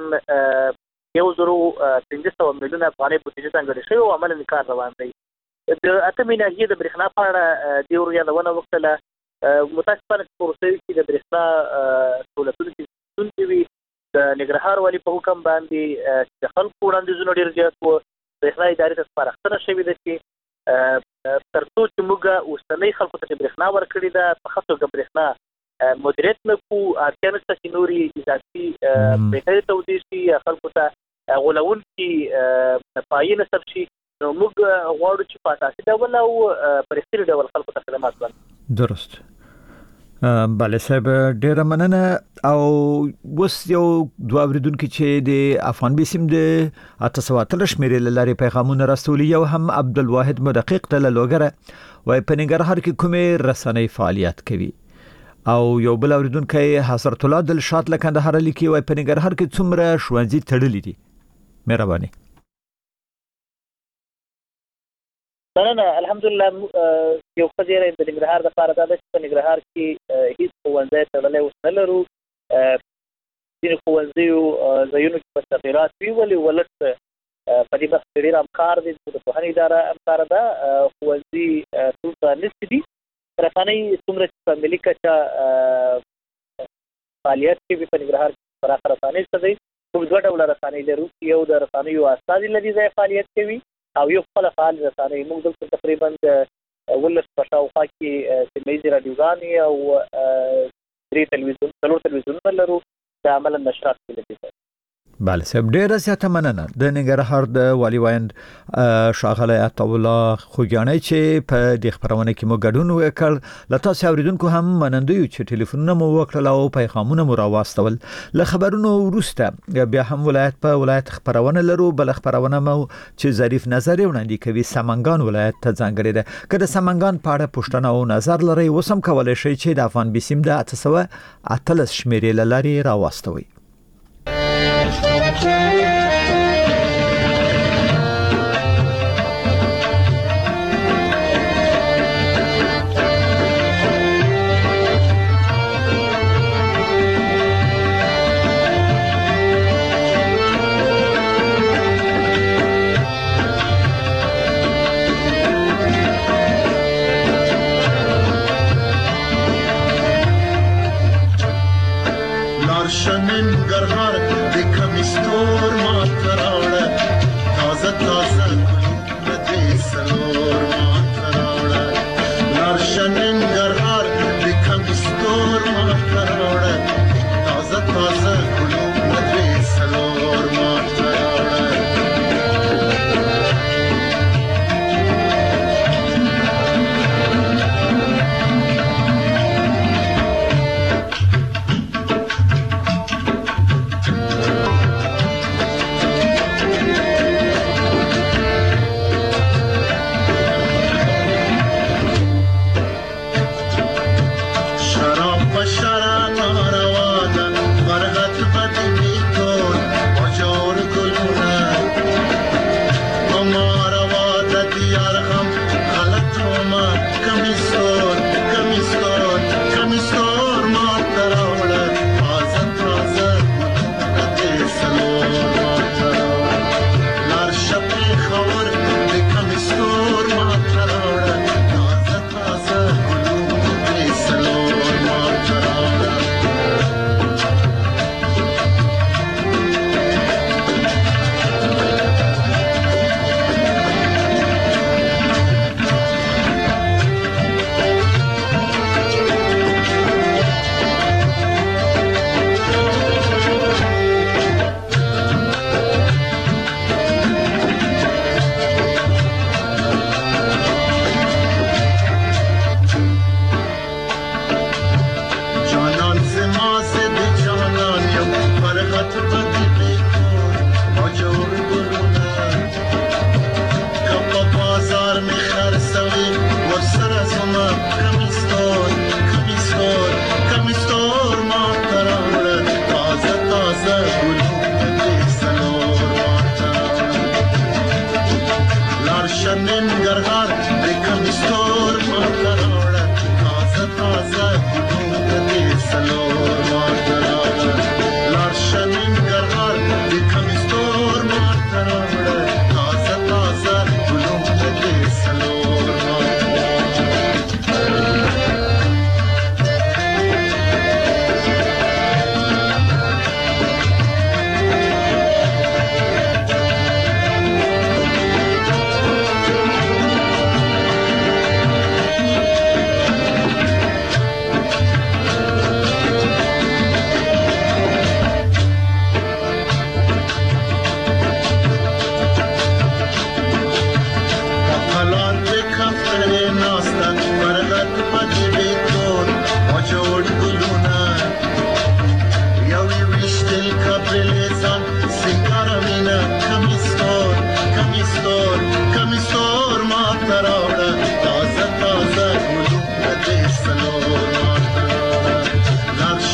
Speaker 10: 1,500 میلیونه افغانۍ بودیجه ځانګړې شوې او عملاً کار روان دی. د اتمې ناحیې د برېښنا په اړه د ورو یادونه وکړله. متاسفانه چې پروسې کې د برېښنا سہولتونو کې ستونزې وي. د ننګرهار والي په حکم باندې د خلکو وړاندیزونه ډېر زیات وو. برېښنا ادارې ته سپارښتنه شوې ده چې تر څو چې موږ اوسنۍ خلکو ته برېښنا ورکړې ده په ښه توګه برېښنا مدیریت نه کوو. اړتیا نشته چې نورې اضافي بهترې توضیح شي یا خلکو ته غولونکي پایې نصب شي. نو موږ غواړو چې په اساسي ډول او په رښتیني ډول خلکو ته خدمات وکړو.
Speaker 7: درست. بله صاحب ډیر مننه. او وس یو دوه اوریدونکو چې د افغان بیسیم د 813 شمیرې لارې پیغامونه راستولي، یو هم عبدالواحد مدقق ته لوګره وای په ننګرهار کې کومه رسنۍ فعالیت کوي، او یو بل اوریدونکو حضرت الله دلشاد لکندهار لیکي وای په ننګرهار کې څومره ښوونځي تړلي دي. مهرباني.
Speaker 10: نه الحمدلله یو خزیره د ننګرهار د لپاره دا چې په ننګرهار کې هیڅ ښوونځی تړلی اوس نه لرو. ځینې ښوونځیو ځایونو کې به تغیرات وي، ولې ولټ په دې بحث کې ډېر همکار دي، د پوهنې اداره همکاره ده. ښوونځي ټول پرانیستي دي. رسنۍ څومره چې په ملي کچه فعالیت کوي په ننګرهار کې پراخه رسنۍ څه دی. موږ دوه ډوله رسنۍ لرو، یو د رسنیو استازي له دې ځایه فعالیت کوي او یو خپل فعال رسنۍ. موږ دلته تقریبا د 19 په شاوخوا کې سیمه ییزې راډیوګانې او 3 تلویزیونونه لرو چې عملا نشرات کوي.
Speaker 7: بله صاحب ډیره زیاته مننه. د ننګرهار د والي وایند ښاغلی عطاالله خوږیاڼی چې په دې خپرونه کې مو ګډون وکړ. له تاسو اوریدونکو هم مننه یو چې ټلیفونونه مو وکړل او پیغامونه مو راواستول. له خبرونو وروسته بیا هم ولایت په ولایت خپرونه لرو. بل خپرونه مو چې ظریف نظر وړاندې کوي سمنګان ولایت ته ځانګړې ده. که د سمنګان په اړه پوښتنه او نظر لرئ وسم کولای شئ چې د افغان بیسیم د 813 شمیرې له لارې راواستوئ.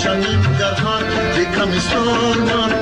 Speaker 17: Ninggarhar, det kan vi storma